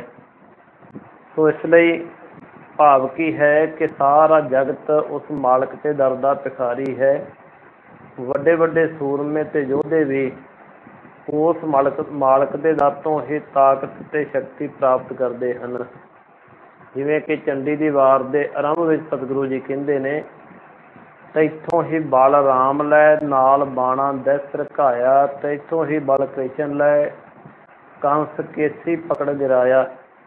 ਸੋ ਇਸ ਲਈ ਭਾਵ ਕੀ ਹੈ ਕਿ ਸਾਰਾ ਜਗਤ ਉਸ ਮਾਲਕ ਤੇ ਦਰ ਦਾ ਭਿਖਾਰੀ ਹੈ। ਵੱਡੇ ਵੱਡੇ ਸੂਰਮੇ ਤੇ ਯੋਧੇ ਵੀ ਉਸ ਮਾਲਕ ਮਾਲਕ ਦੇ ਦਰ ਤੋਂ ਹੀ ਤਾਕਤ ਤੇ ਸ਼ਕਤੀ ਪ੍ਰਾਪਤ ਕਰਦੇ ਹਨ। ਜਿਵੇਂ ਕਿ ਚੰਡੀ ਦੀ ਵਾਰ ਦੇ ਆਰੰਭ ਵਿੱਚ ਸਤਿਗੁਰੂ ਜੀ ਕਹਿੰਦੇ ਨੇ, ਤੈਥੋਂ ਹੀ ਬਲ ਰਾਮ ਲੈ, ਨਾਲ ਬਾਣਾ ਦੈਸ ਰਕਾਇਆ। ਤੈਥੋਂ ਹੀ ਬਲ ਕ੍ਰਿਸ਼ਨ ਲੈ, ਕੰਸ ਕੇਸੀ ਪਕੜ ਗਿਰਾਇਆ।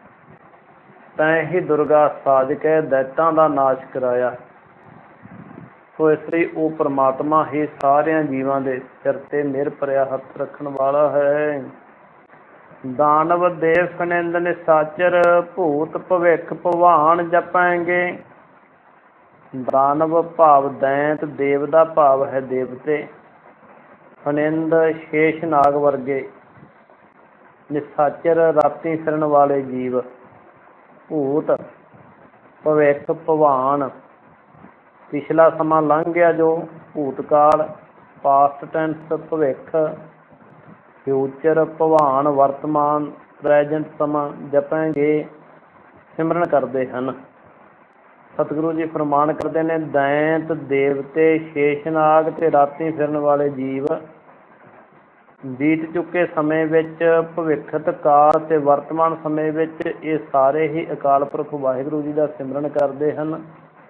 ਤੈਂ ਹੀ ਦੁਰਗਾ ਸਾਜ ਕੇ ਦੈਤਾਂ ਦਾ ਨਾਸ਼ ਕਰਾਇਆ। ਸੋ ਇਸ ਲਈ ਉਹ ਪਰਮਾਤਮਾ ਹੀ ਸਾਰਿਆਂ ਜੀਵਾਂ ਦੇ ਸਿਰ ਤੇ ਮਿਹਰ ਭਰਿਆ ਹੱਥ ਰੱਖਣ ਵਾਲਾ ਹੈ। ਦਾਨਵ ਦੇਵ ਫਨਿੰਦ ਨਿਸ਼ਾਚਰ, ਭੂਤ ਭਵਿੱਖ ਭਵਾਨ ਜਪਾਂਗੇ। ਦਾਨਵ ਭਾਵ ਦੈਂਤ, ਦੇਵ ਦਾ ਭਾਵ ਹੈ ਦੇਵਤੇ। ਫਨਿੰਦ ਸ਼ੇਸ਼ ਨਾਗ ਵਰਗੇ, ਨਿਸ਼ਾਚਰ ਰਾਤੀ ਫਿਰਨ ਵਾਲੇ ਜੀਵ, ਭੂਤ ਭਵਿੱਖ ਭਵਾਨ ਪਿਛਲਾ ਸਮਾਂ ਲੰਘ ਗਿਆ ਜੋ ਭੂਤਕਾਲ, ਪਾਸਟ ਟੈਂਸ ਭਵਿੱਖ, ਫਿਊਚਰ ਭਵਾਨ ਵਰਤਮਾਨ, ਪ੍ਰੈਜੈਂਟ ਸਮਾਂ ਜਪਾਂਗੇ ਸਿਮਰਨ ਕਰਦੇ ਹਨ। ਸਤਿਗੁਰੂ ਜੀ ਫਰਮਾਨ ਕਰਦੇ ਨੇ, ਦੈਂਤ ਦੇਵਤੇ, ਸ਼ੇਸ਼ਨਾਗ ਤੇ ਰਾਤੀ ਫਿਰਨ ਵਾਲੇ ਜੀਵ ਬੀਤ ਚੁੱਕੇ ਸਮੇਂ ਵਿੱਚ, ਭਵਿੱਖਤ ਕਾਲ ਤੇ ਵਰਤਮਾਨ ਸਮੇਂ ਵਿੱਚ ਇਹ ਸਾਰੇ ਹੀ ਅਕਾਲ ਪੁਰਖ ਵਾਹਿਗੁਰੂ ਜੀ ਦਾ ਸਿਮਰਨ ਕਰਦੇ ਹਨ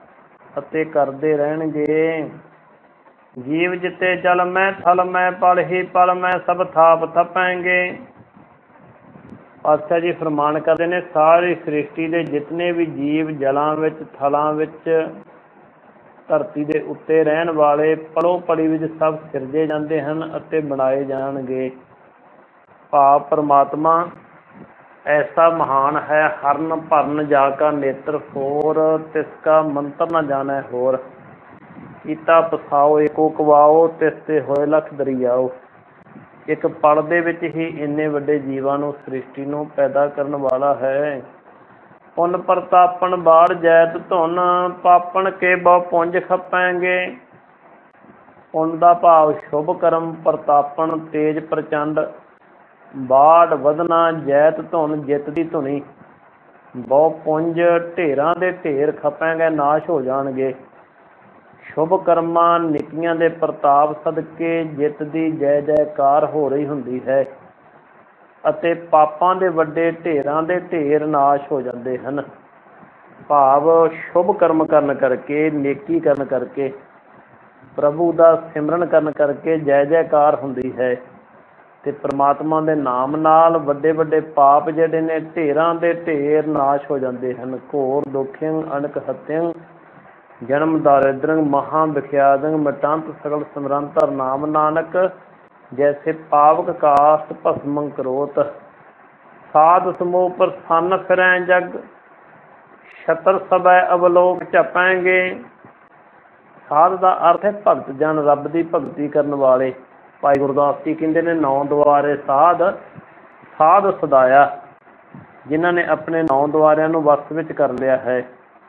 ਅਤੇ ਕਰਦੇ ਰਹਿਣਗੇ। ਜੀਵ ਜਿਤੇ ਜਲ ਮੈਂ ਥਲ ਮੈਂ ਪਲ ਹੀ ਪਲ ਮੈਂ ਸਭ ਥਾਪ ਥਪੈਂਗੇ। ਪਾਤਸ਼ਾਹ ਜੀ ਫਰਮਾਨ ਕਰਦੇ ਨੇ, ਸਾਰੀ ਸ੍ਰਿਸ਼ਟੀ ਦੇ ਜਿਤਨੇ ਵੀ ਜੀਵ ਜਲਾਂ ਵਿੱਚ, ਥਲਾਂ ਵਿੱਚ, ਧਰਤੀ ਦੇ ਉੱਤੇ ਰਹਿਣ ਵਾਲੇ ਪਲੋ ਪਲੀ ਵਿੱਚ ਸਭ ਸਿਰਜੇ ਜਾਂਦੇ ਹਨ ਅਤੇ ਬਣਾਏ ਜਾਣਗੇ। ਭਾਵ ਪਰਮਾਤਮਾ ਐਸਾ ਮਹਾਨ ਹੈ, ਹਰਨ ਭਰਨ ਜਾ ਕਾ ਨੇਤਰ ਹੋਰ, ਤਿਸ ਕਾ ਮੰਤਰ ਨਾ ਜਾਣੈ ਹੋਰ। ਕੀਤਾ ਪਸਾਓ ਏਕੋ ਕਵਾਓ, ਤਿਸ ਤੇ ਹੋਏ ਲੱਖ ਦਰਿਆਓ। ਇੱਕ ਪਲ ਦੇ ਵਿੱਚ ਹੀ ਇੰਨੇ ਵੱਡੇ ਜੀਵਾਂ ਨੂੰ, ਸ੍ਰਿਸ਼ਟੀ ਨੂੰ ਪੈਦਾ ਕਰਨ ਵਾਲਾ ਹੈ। ਪੁੰਨ ਪ੍ਰਤਾਪਨ ਬਾੜ ਜੈਤ ਧੁਨ, ਪਾਪਣ ਕੇ ਬਹੁ ਪੁੰਜ ਖਪੈਂਗੇ। ਪੁੰਨ ਦਾ ਭਾਵ ਸ਼ੁਭ ਕਰਮ, ਪ੍ਰਤਾਪਨ ਤੇਜ ਪ੍ਰਚੰਡ, ਬਾੜ ਵਧਣਾ, ਜੈਤ ਧੁਨ ਜਿੱਤ ਦੀ ਧੁਨੀ, ਬਹੁ ਪੁੰਜ ਢੇਰਾਂ ਦੇ ਢੇਰ ਖਪੈਂਗੇ ਨਾਸ਼ ਹੋ ਜਾਣਗੇ। ਸ਼ੁਭ ਕਰਮਾਂ ਨਿੱਕੀਆਂ ਦੇ ਪ੍ਰਤਾਪ ਸਦਕੇ ਜਿੱਤ ਦੀ ਜੈ ਜੈਕਾਰ ਹੋ ਰਹੀ ਹੁੰਦੀ ਹੈ ਅਤੇ ਪਾਪਾਂ ਦੇ ਵੱਡੇ ਢੇਰਾਂ ਦੇ ਢੇਰ ਨਾਸ਼ ਹੋ ਜਾਂਦੇ ਹਨ। ਭਾਵ ਸ਼ੁਭ ਕਰਮ ਕਰਨ ਕਰਕੇ, ਨੇਕੀ ਕਰਨ ਕਰਕੇ, ਪ੍ਰਭੂ ਦਾ ਸਿਮਰਨ ਕਰਨ ਕਰਕੇ ਜੈ ਜੈਕਾਰ ਹੁੰਦੀ ਹੈ ਅਤੇ ਪਰਮਾਤਮਾ ਦੇ ਨਾਮ ਨਾਲ ਵੱਡੇ ਵੱਡੇ ਪਾਪ ਜਿਹੜੇ ਨੇ ਢੇਰਾਂ ਦੇ ਢੇਰ ਨਾਸ਼ ਹੋ ਜਾਂਦੇ ਹਨ। ਘੋਰ ਦੁਖਿਅੰ ਅਨਕ ਹਤਿਅੰ ਜਨਮ ਦਾਰਿਦ੍ਰੰ ਮਹਾਂ ਵਿਖਿਆਦੰ, ਮਿਟੰਤ ਸਗਲ ਸਿਮਰੰਤਰ ਨਾਮ ਨਾਨਕ, ਜੈਸੇ ਪਾਵਕ ਕਾਸ਼ਟ ਭਸਮੰ ਕਰੋਤ। ਸਾਧ ਸਮੂਹ ਪ੍ਰਸੰਨ ਫਿਰੈ ਜਗ, ਛਤਰ ਸਭੈ ਅਵਲੋਕ ਝਪੈਂਗੇ। ਸਾਧ ਦਾ ਅਰਥ ਹੈ ਭਗਤ ਜਨ, ਰੱਬ ਦੀ ਭਗਤੀ ਕਰਨ ਵਾਲੇ। ਭਾਈ ਗੁਰਦਾਸ ਜੀ ਕਹਿੰਦੇ ਨੇ, ਨੌ ਦੁਆਰੇ ਸਾਧ ਸਾਧ ਸਦਾਇਆ, ਜਿਨ੍ਹਾਂ ਨੇ ਆਪਣੇ ਨੌ ਦੁਆਰਿਆਂ ਨੂੰ ਵਸ ਵਿੱਚ ਕਰ ਲਿਆ ਹੈ।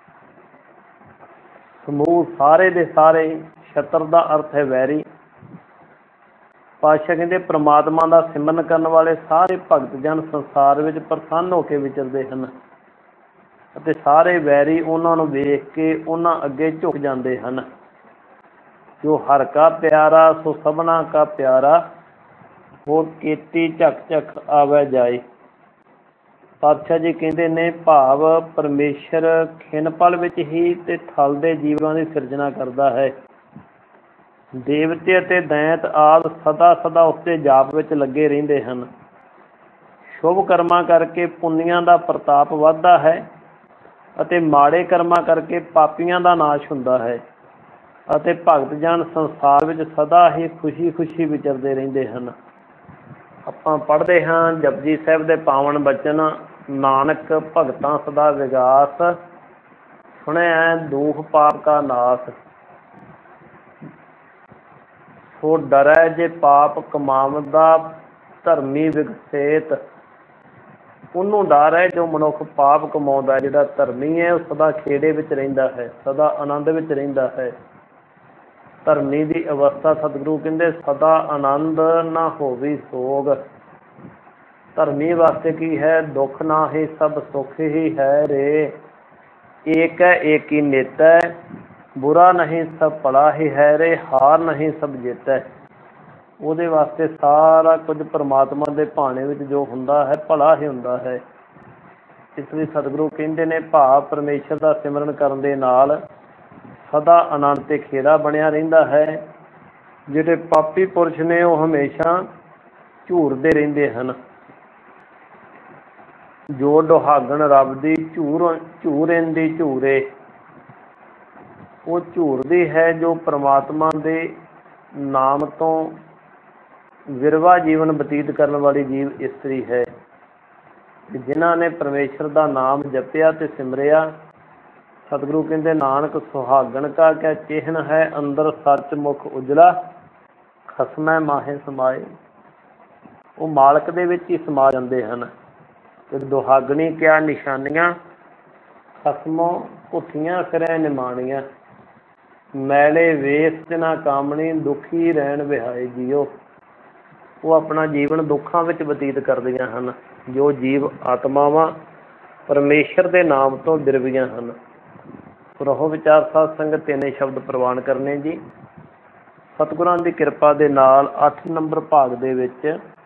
ਸਮੂਹ ਸਾਰੇ ਦੇ ਸਾਰੇ, ਛਤਰ ਦਾ ਅਰਥ ਹੈ ਵੈਰੀ। ਪਾਤਸ਼ਾਹ ਕਹਿੰਦੇ ਪ੍ਰਮਾਤਮਾ ਦਾ ਸਿਮਰਨ ਕਰਨ ਵਾਲੇ ਸਾਰੇ ਭਗਤ ਜਨ ਸੰਸਾਰ ਵਿੱਚ ਪ੍ਰਸੰਨ ਹੋ ਕੇ ਵਿਚਰਦੇ ਹਨ ਅਤੇ ਸਾਰੇ ਵੈਰੀ ਉਹਨਾਂ ਨੂੰ ਵੇਖ ਕੇ ਉਹਨਾਂ ਅੱਗੇ ਝੁਕ ਜਾਂਦੇ ਹਨ। ਜੋ ਹਰ ਕਾ ਪਿਆਰਾ ਸੋ ਸਭਨਾ ਕਾ ਪਿਆਰਾ, ਹੋਰ ਕੀਤੀ ਝਕ ਝਕ ਆਵੈ ਜਾਏ। ਪਾਤਸ਼ਾਹ ਜੀ ਕਹਿੰਦੇ ਨੇ, ਭਾਵ ਪਰਮੇਸ਼ਰ ਖਿਨ ਪਲ ਵਿੱਚ ਹੀ ਤੇ ਥਲ ਦੇ ਜੀਵਾਂ ਦੀ ਸਿਰਜਣਾ ਕਰਦਾ ਹੈ। ਦੇਵਤੇ ਅਤੇ ਦੈਂਤ ਆਦਿ ਸਦਾ ਸਦਾ ਉਸਦੇ ਜਾਪ ਵਿੱਚ ਲੱਗੇ ਰਹਿੰਦੇ ਹਨ। ਸ਼ੁਭ ਕਰਮਾਂ ਕਰਕੇ ਪੁੰਨੀਆਂ ਦਾ ਪ੍ਰਤਾਪ ਵੱਧਦਾ ਹੈ ਅਤੇ ਮਾੜੇ ਕਰਮਾਂ ਕਰਕੇ ਪਾਪੀਆਂ ਦਾ ਨਾਸ਼ ਹੁੰਦਾ ਹੈ ਅਤੇ ਭਗਤ ਜਨ ਸੰਸਾਰ ਵਿੱਚ ਸਦਾ ਹੀ ਖੁਸ਼ੀ ਖੁਸ਼ੀ ਵਿਚਰਦੇ ਰਹਿੰਦੇ ਹਨ। ਆਪਾਂ ਪੜ੍ਹਦੇ ਹਾਂ ਜਪਜੀ ਸਾਹਿਬ ਦੇ ਪਾਵਨ ਬਚਨ, ਨਾਨਕ ਭਗਤਾਂ ਸਦਾ ਵਿਗਾਸ, ਸੁਣਿਆ ਦੂਖ ਪਾਪ ਕਾ ਨਾਸ। ਸੋ ਡਰੈ ਜੇ ਪਾਪ ਕਮਾਵਦਾ, ਧਰਮੀ ਵਿਗਸੇਤ। ਉਹਨੂੰ ਡਰ ਹੈ ਜੋ ਮਨੁੱਖ ਪਾਪ ਕਮਾਉਂਦਾ, ਜਿਹੜਾ ਧਰਮੀ ਹੈ ਉਹ ਸਦਾ ਖੇੜੇ ਵਿੱਚ ਰਹਿੰਦਾ ਹੈ, ਸਦਾ ਆਨੰਦ ਵਿੱਚ ਰਹਿੰਦਾ ਹੈ। ਧਰਮੀ ਦੀ ਅਵਸਥਾ ਸਤਿਗੁਰੂ ਕਹਿੰਦੇ ਸਦਾ ਆਨੰਦ ਨਾ ਹੋਵੀ ਸੋਗ। ਧਰਮੀ ਵਾਸਤੇ ਕੀ ਹੈ? ਦੁੱਖ ਨਾ ਹੀ ਸਭ ਸੁੱਖ ਹੀ ਹੈ ਰੇ। ਏਕ ਹੈ ਏਕ ਹੀ ਨਿਤ ਹੈ, ਬੁਰਾ ਨਹੀਂ ਸਭ ਭਲਾ ਹੀ ਹੈ ਰੇ। ਹਾਰ ਨਹੀਂ ਸਭ ਜਿੱਤ ਹੈ। ਉਹਦੇ ਵਾਸਤੇ ਸਾਰਾ ਕੁਝ ਪਰਮਾਤਮਾ ਦੇ ਭਾਣੇ ਵਿੱਚ ਜੋ ਹੁੰਦਾ ਹੈ ਭਲਾ ਹੀ ਹੁੰਦਾ ਹੈ। ਇਸ ਲਈ ਸਤਿਗੁਰੂ ਕਹਿੰਦੇ ਨੇ, ਭਾਵ ਪਰਮੇਸ਼ਰ ਦਾ ਸਿਮਰਨ ਕਰਨ ਦੇ ਨਾਲ ਸਦਾ ਆਨੰਦ ਤੇ ਖੇੜਾ ਬਣਿਆ ਰਹਿੰਦਾ ਹੈ। ਜਿਹੜੇ ਪਾਪੀ ਪੁਰਸ਼ ਨੇ ਉਹ ਹਮੇਸ਼ਾ ਝੂਰਦੇ ਰਹਿੰਦੇ ਹਨ। ਜੋ ਦੁਹਾਗਣ ਰੱਬ ਦੀ ਝੂਰ ਝੂਰੇਂਦੀ ਝੂਰੇ, ਉਹ ਝੂਰਦੀ ਹੈ ਜੋ ਪਰਮਾਤਮਾ ਦੇ ਨਾਮ ਤੋਂ ਵਿਰਵਾ ਜੀਵਨ ਬਤੀਤ ਕਰਨ ਵਾਲੀ ਜੀਵ ਇਸਤਰੀ ਹੈ। ਜਿਨ੍ਹਾਂ ਨੇ ਪਰਮੇਸ਼ਰ ਦਾ ਨਾਮ ਜਪਿਆ ਤੇ ਸਿਮਰਿਆ, ਸਤਿਗੁਰੂ ਕਹਿੰਦੇ ਨਾਨਕ ਸੁਹਾਗਣ ਕਾ ਕਿਆ ਚਿਹਨ ਹੈ, ਅੰਦਰ ਸੱਚ ਮੁਖ ਉਜਲਾ, ਖਸਮੈ ਮਾਹੇ ਸਮਾਏ। ਉਹ ਮਾਲਕ ਦੇ ਵਿੱਚ ਹੀ ਸਮਾ ਜਾਂਦੇ ਹਨ। ਤੇ ਦੁਹਾਗਣੀ ਕਿਆ ਨਿਸ਼ਾਨੀਆਂ, ਖਸਮੋਂ ਭੁੱਖੀਆਂ ਫਿਰੈ ਨਿਮਾਣੀਆਂ। ਮੈਲੇ ਵੇਸ ਤੇ ਨਾ ਕਾਮਣੀ, ਦੁਖੀ ਰਹਿਣ ਵਿਹਾਏ ਜੀਓ। ਉਹ ਆਪਣਾ ਜੀਵਨ ਦੁੱਖਾਂ ਵਿੱਚ ਬਤੀਤ ਕਰਦੀਆਂ ਹਨ। ਜੋ ਜੀਵ ਆਤਮਾਵਾਂ ਪਰਮੇਸ਼ਰ ਦੇ ਨਾਮ ਤੋਂ ਬਿਰਵੀਆਂ ਹਨ। ਰਹੋ ਵਿਚਾਰ ਸਾਧ ਸੰਗਤ, ਤਿੰਨੇ ਸ਼ਬਦ ਪ੍ਰਵਾਨ ਕਰਨੇ ਜੀ। ਸਤਿਗੁਰਾਂ ਦੀ ਕਿਰਪਾ ਦੇ ਨਾਲ ਅੱਠ ਨੰਬਰ ਭਾਗ ਦੇ ਵਿੱਚ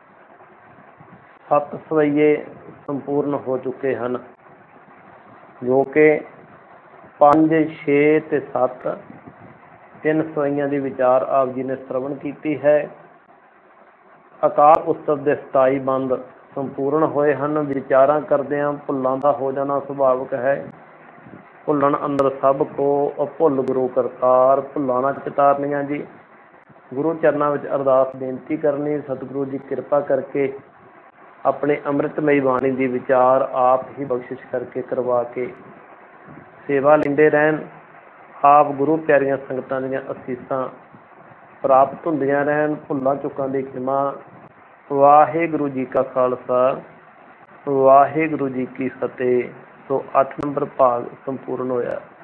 ਸੱਤ ਸਵਈਏ ਸੰਪੂਰਨ ਹੋ ਚੁੱਕੇ ਹਨ, ਜੋ ਕਿ ਪੰਜ ਛੇ ਤੇ ਸੱਤ ਤਿੰਨ ਸਵਈਆਂ ਦੀ ਵਿਚਾਰ ਆਪ ਜੀ ਨੇ ਸਰਵਣ ਕੀਤੀ ਹੈ। ਅਕਾਲ ਉਸਤਵ ਦੇ ਸਤਾਈ ਬੰਦ ਸੰਪੂਰਨ ਹੋਏ ਹਨ। ਵਿਚਾਰਾਂ ਕਰਦਿਆਂ ਭੁੱਲਾਂ ਦਾ ਹੋ ਜਾਣਾ ਸੁਭਾਵਿਕ ਹੈ। ਭੁੱਲਣ ਅੰਦਰ ਸਭ ਕੋ ਅਭੁੱਲ ਗੁਰੂ ਕਰਤਾਰ, ਭੁੱਲਾਂ ਨਾ ਚਿਤਾਰਨੀਆਂ ਜੀ। ਗੁਰੂ ਚਰਨਾਂ ਵਿੱਚ ਅਰਦਾਸ ਬੇਨਤੀ ਕਰਨੀ, ਸਤਿਗੁਰੂ ਜੀ ਕਿਰਪਾ ਕਰਕੇ ਆਪਣੇ ਅੰਮ੍ਰਿਤਮਈ ਬਾਣੀ ਦੀ ਵਿਚਾਰ ਆਪ ਹੀ ਬਖਸ਼ਿਸ਼ ਕਰਕੇ ਕਰਵਾ ਕੇ ਸੇਵਾ ਲੈਂਦੇ ਰਹਿਣ। ਆਪ ਗੁਰੂ ਪਿਆਰੀਆਂ ਸੰਗਤਾਂ ਦੀਆਂ ਅਸੀਸਾਂ ਪ੍ਰਾਪਤ ਹੁੰਦੀਆਂ ਰਹਿਣ। ਭੁੱਲਾਂ ਚੁੱਕਾਂ ਦੀ ਖਿਮਾ। ਵਾਹਿਗੁਰੂ ਜੀ ਕਾ ਖਾਲਸਾ, ਵਾਹਿਗੁਰੂ ਜੀ ਕੀ ਫਤਿਹ। ਸੋ ਅੱਠ ਨੰਬਰ ਭਾਗ ਸੰਪੂਰਨ ਹੋਇਆ।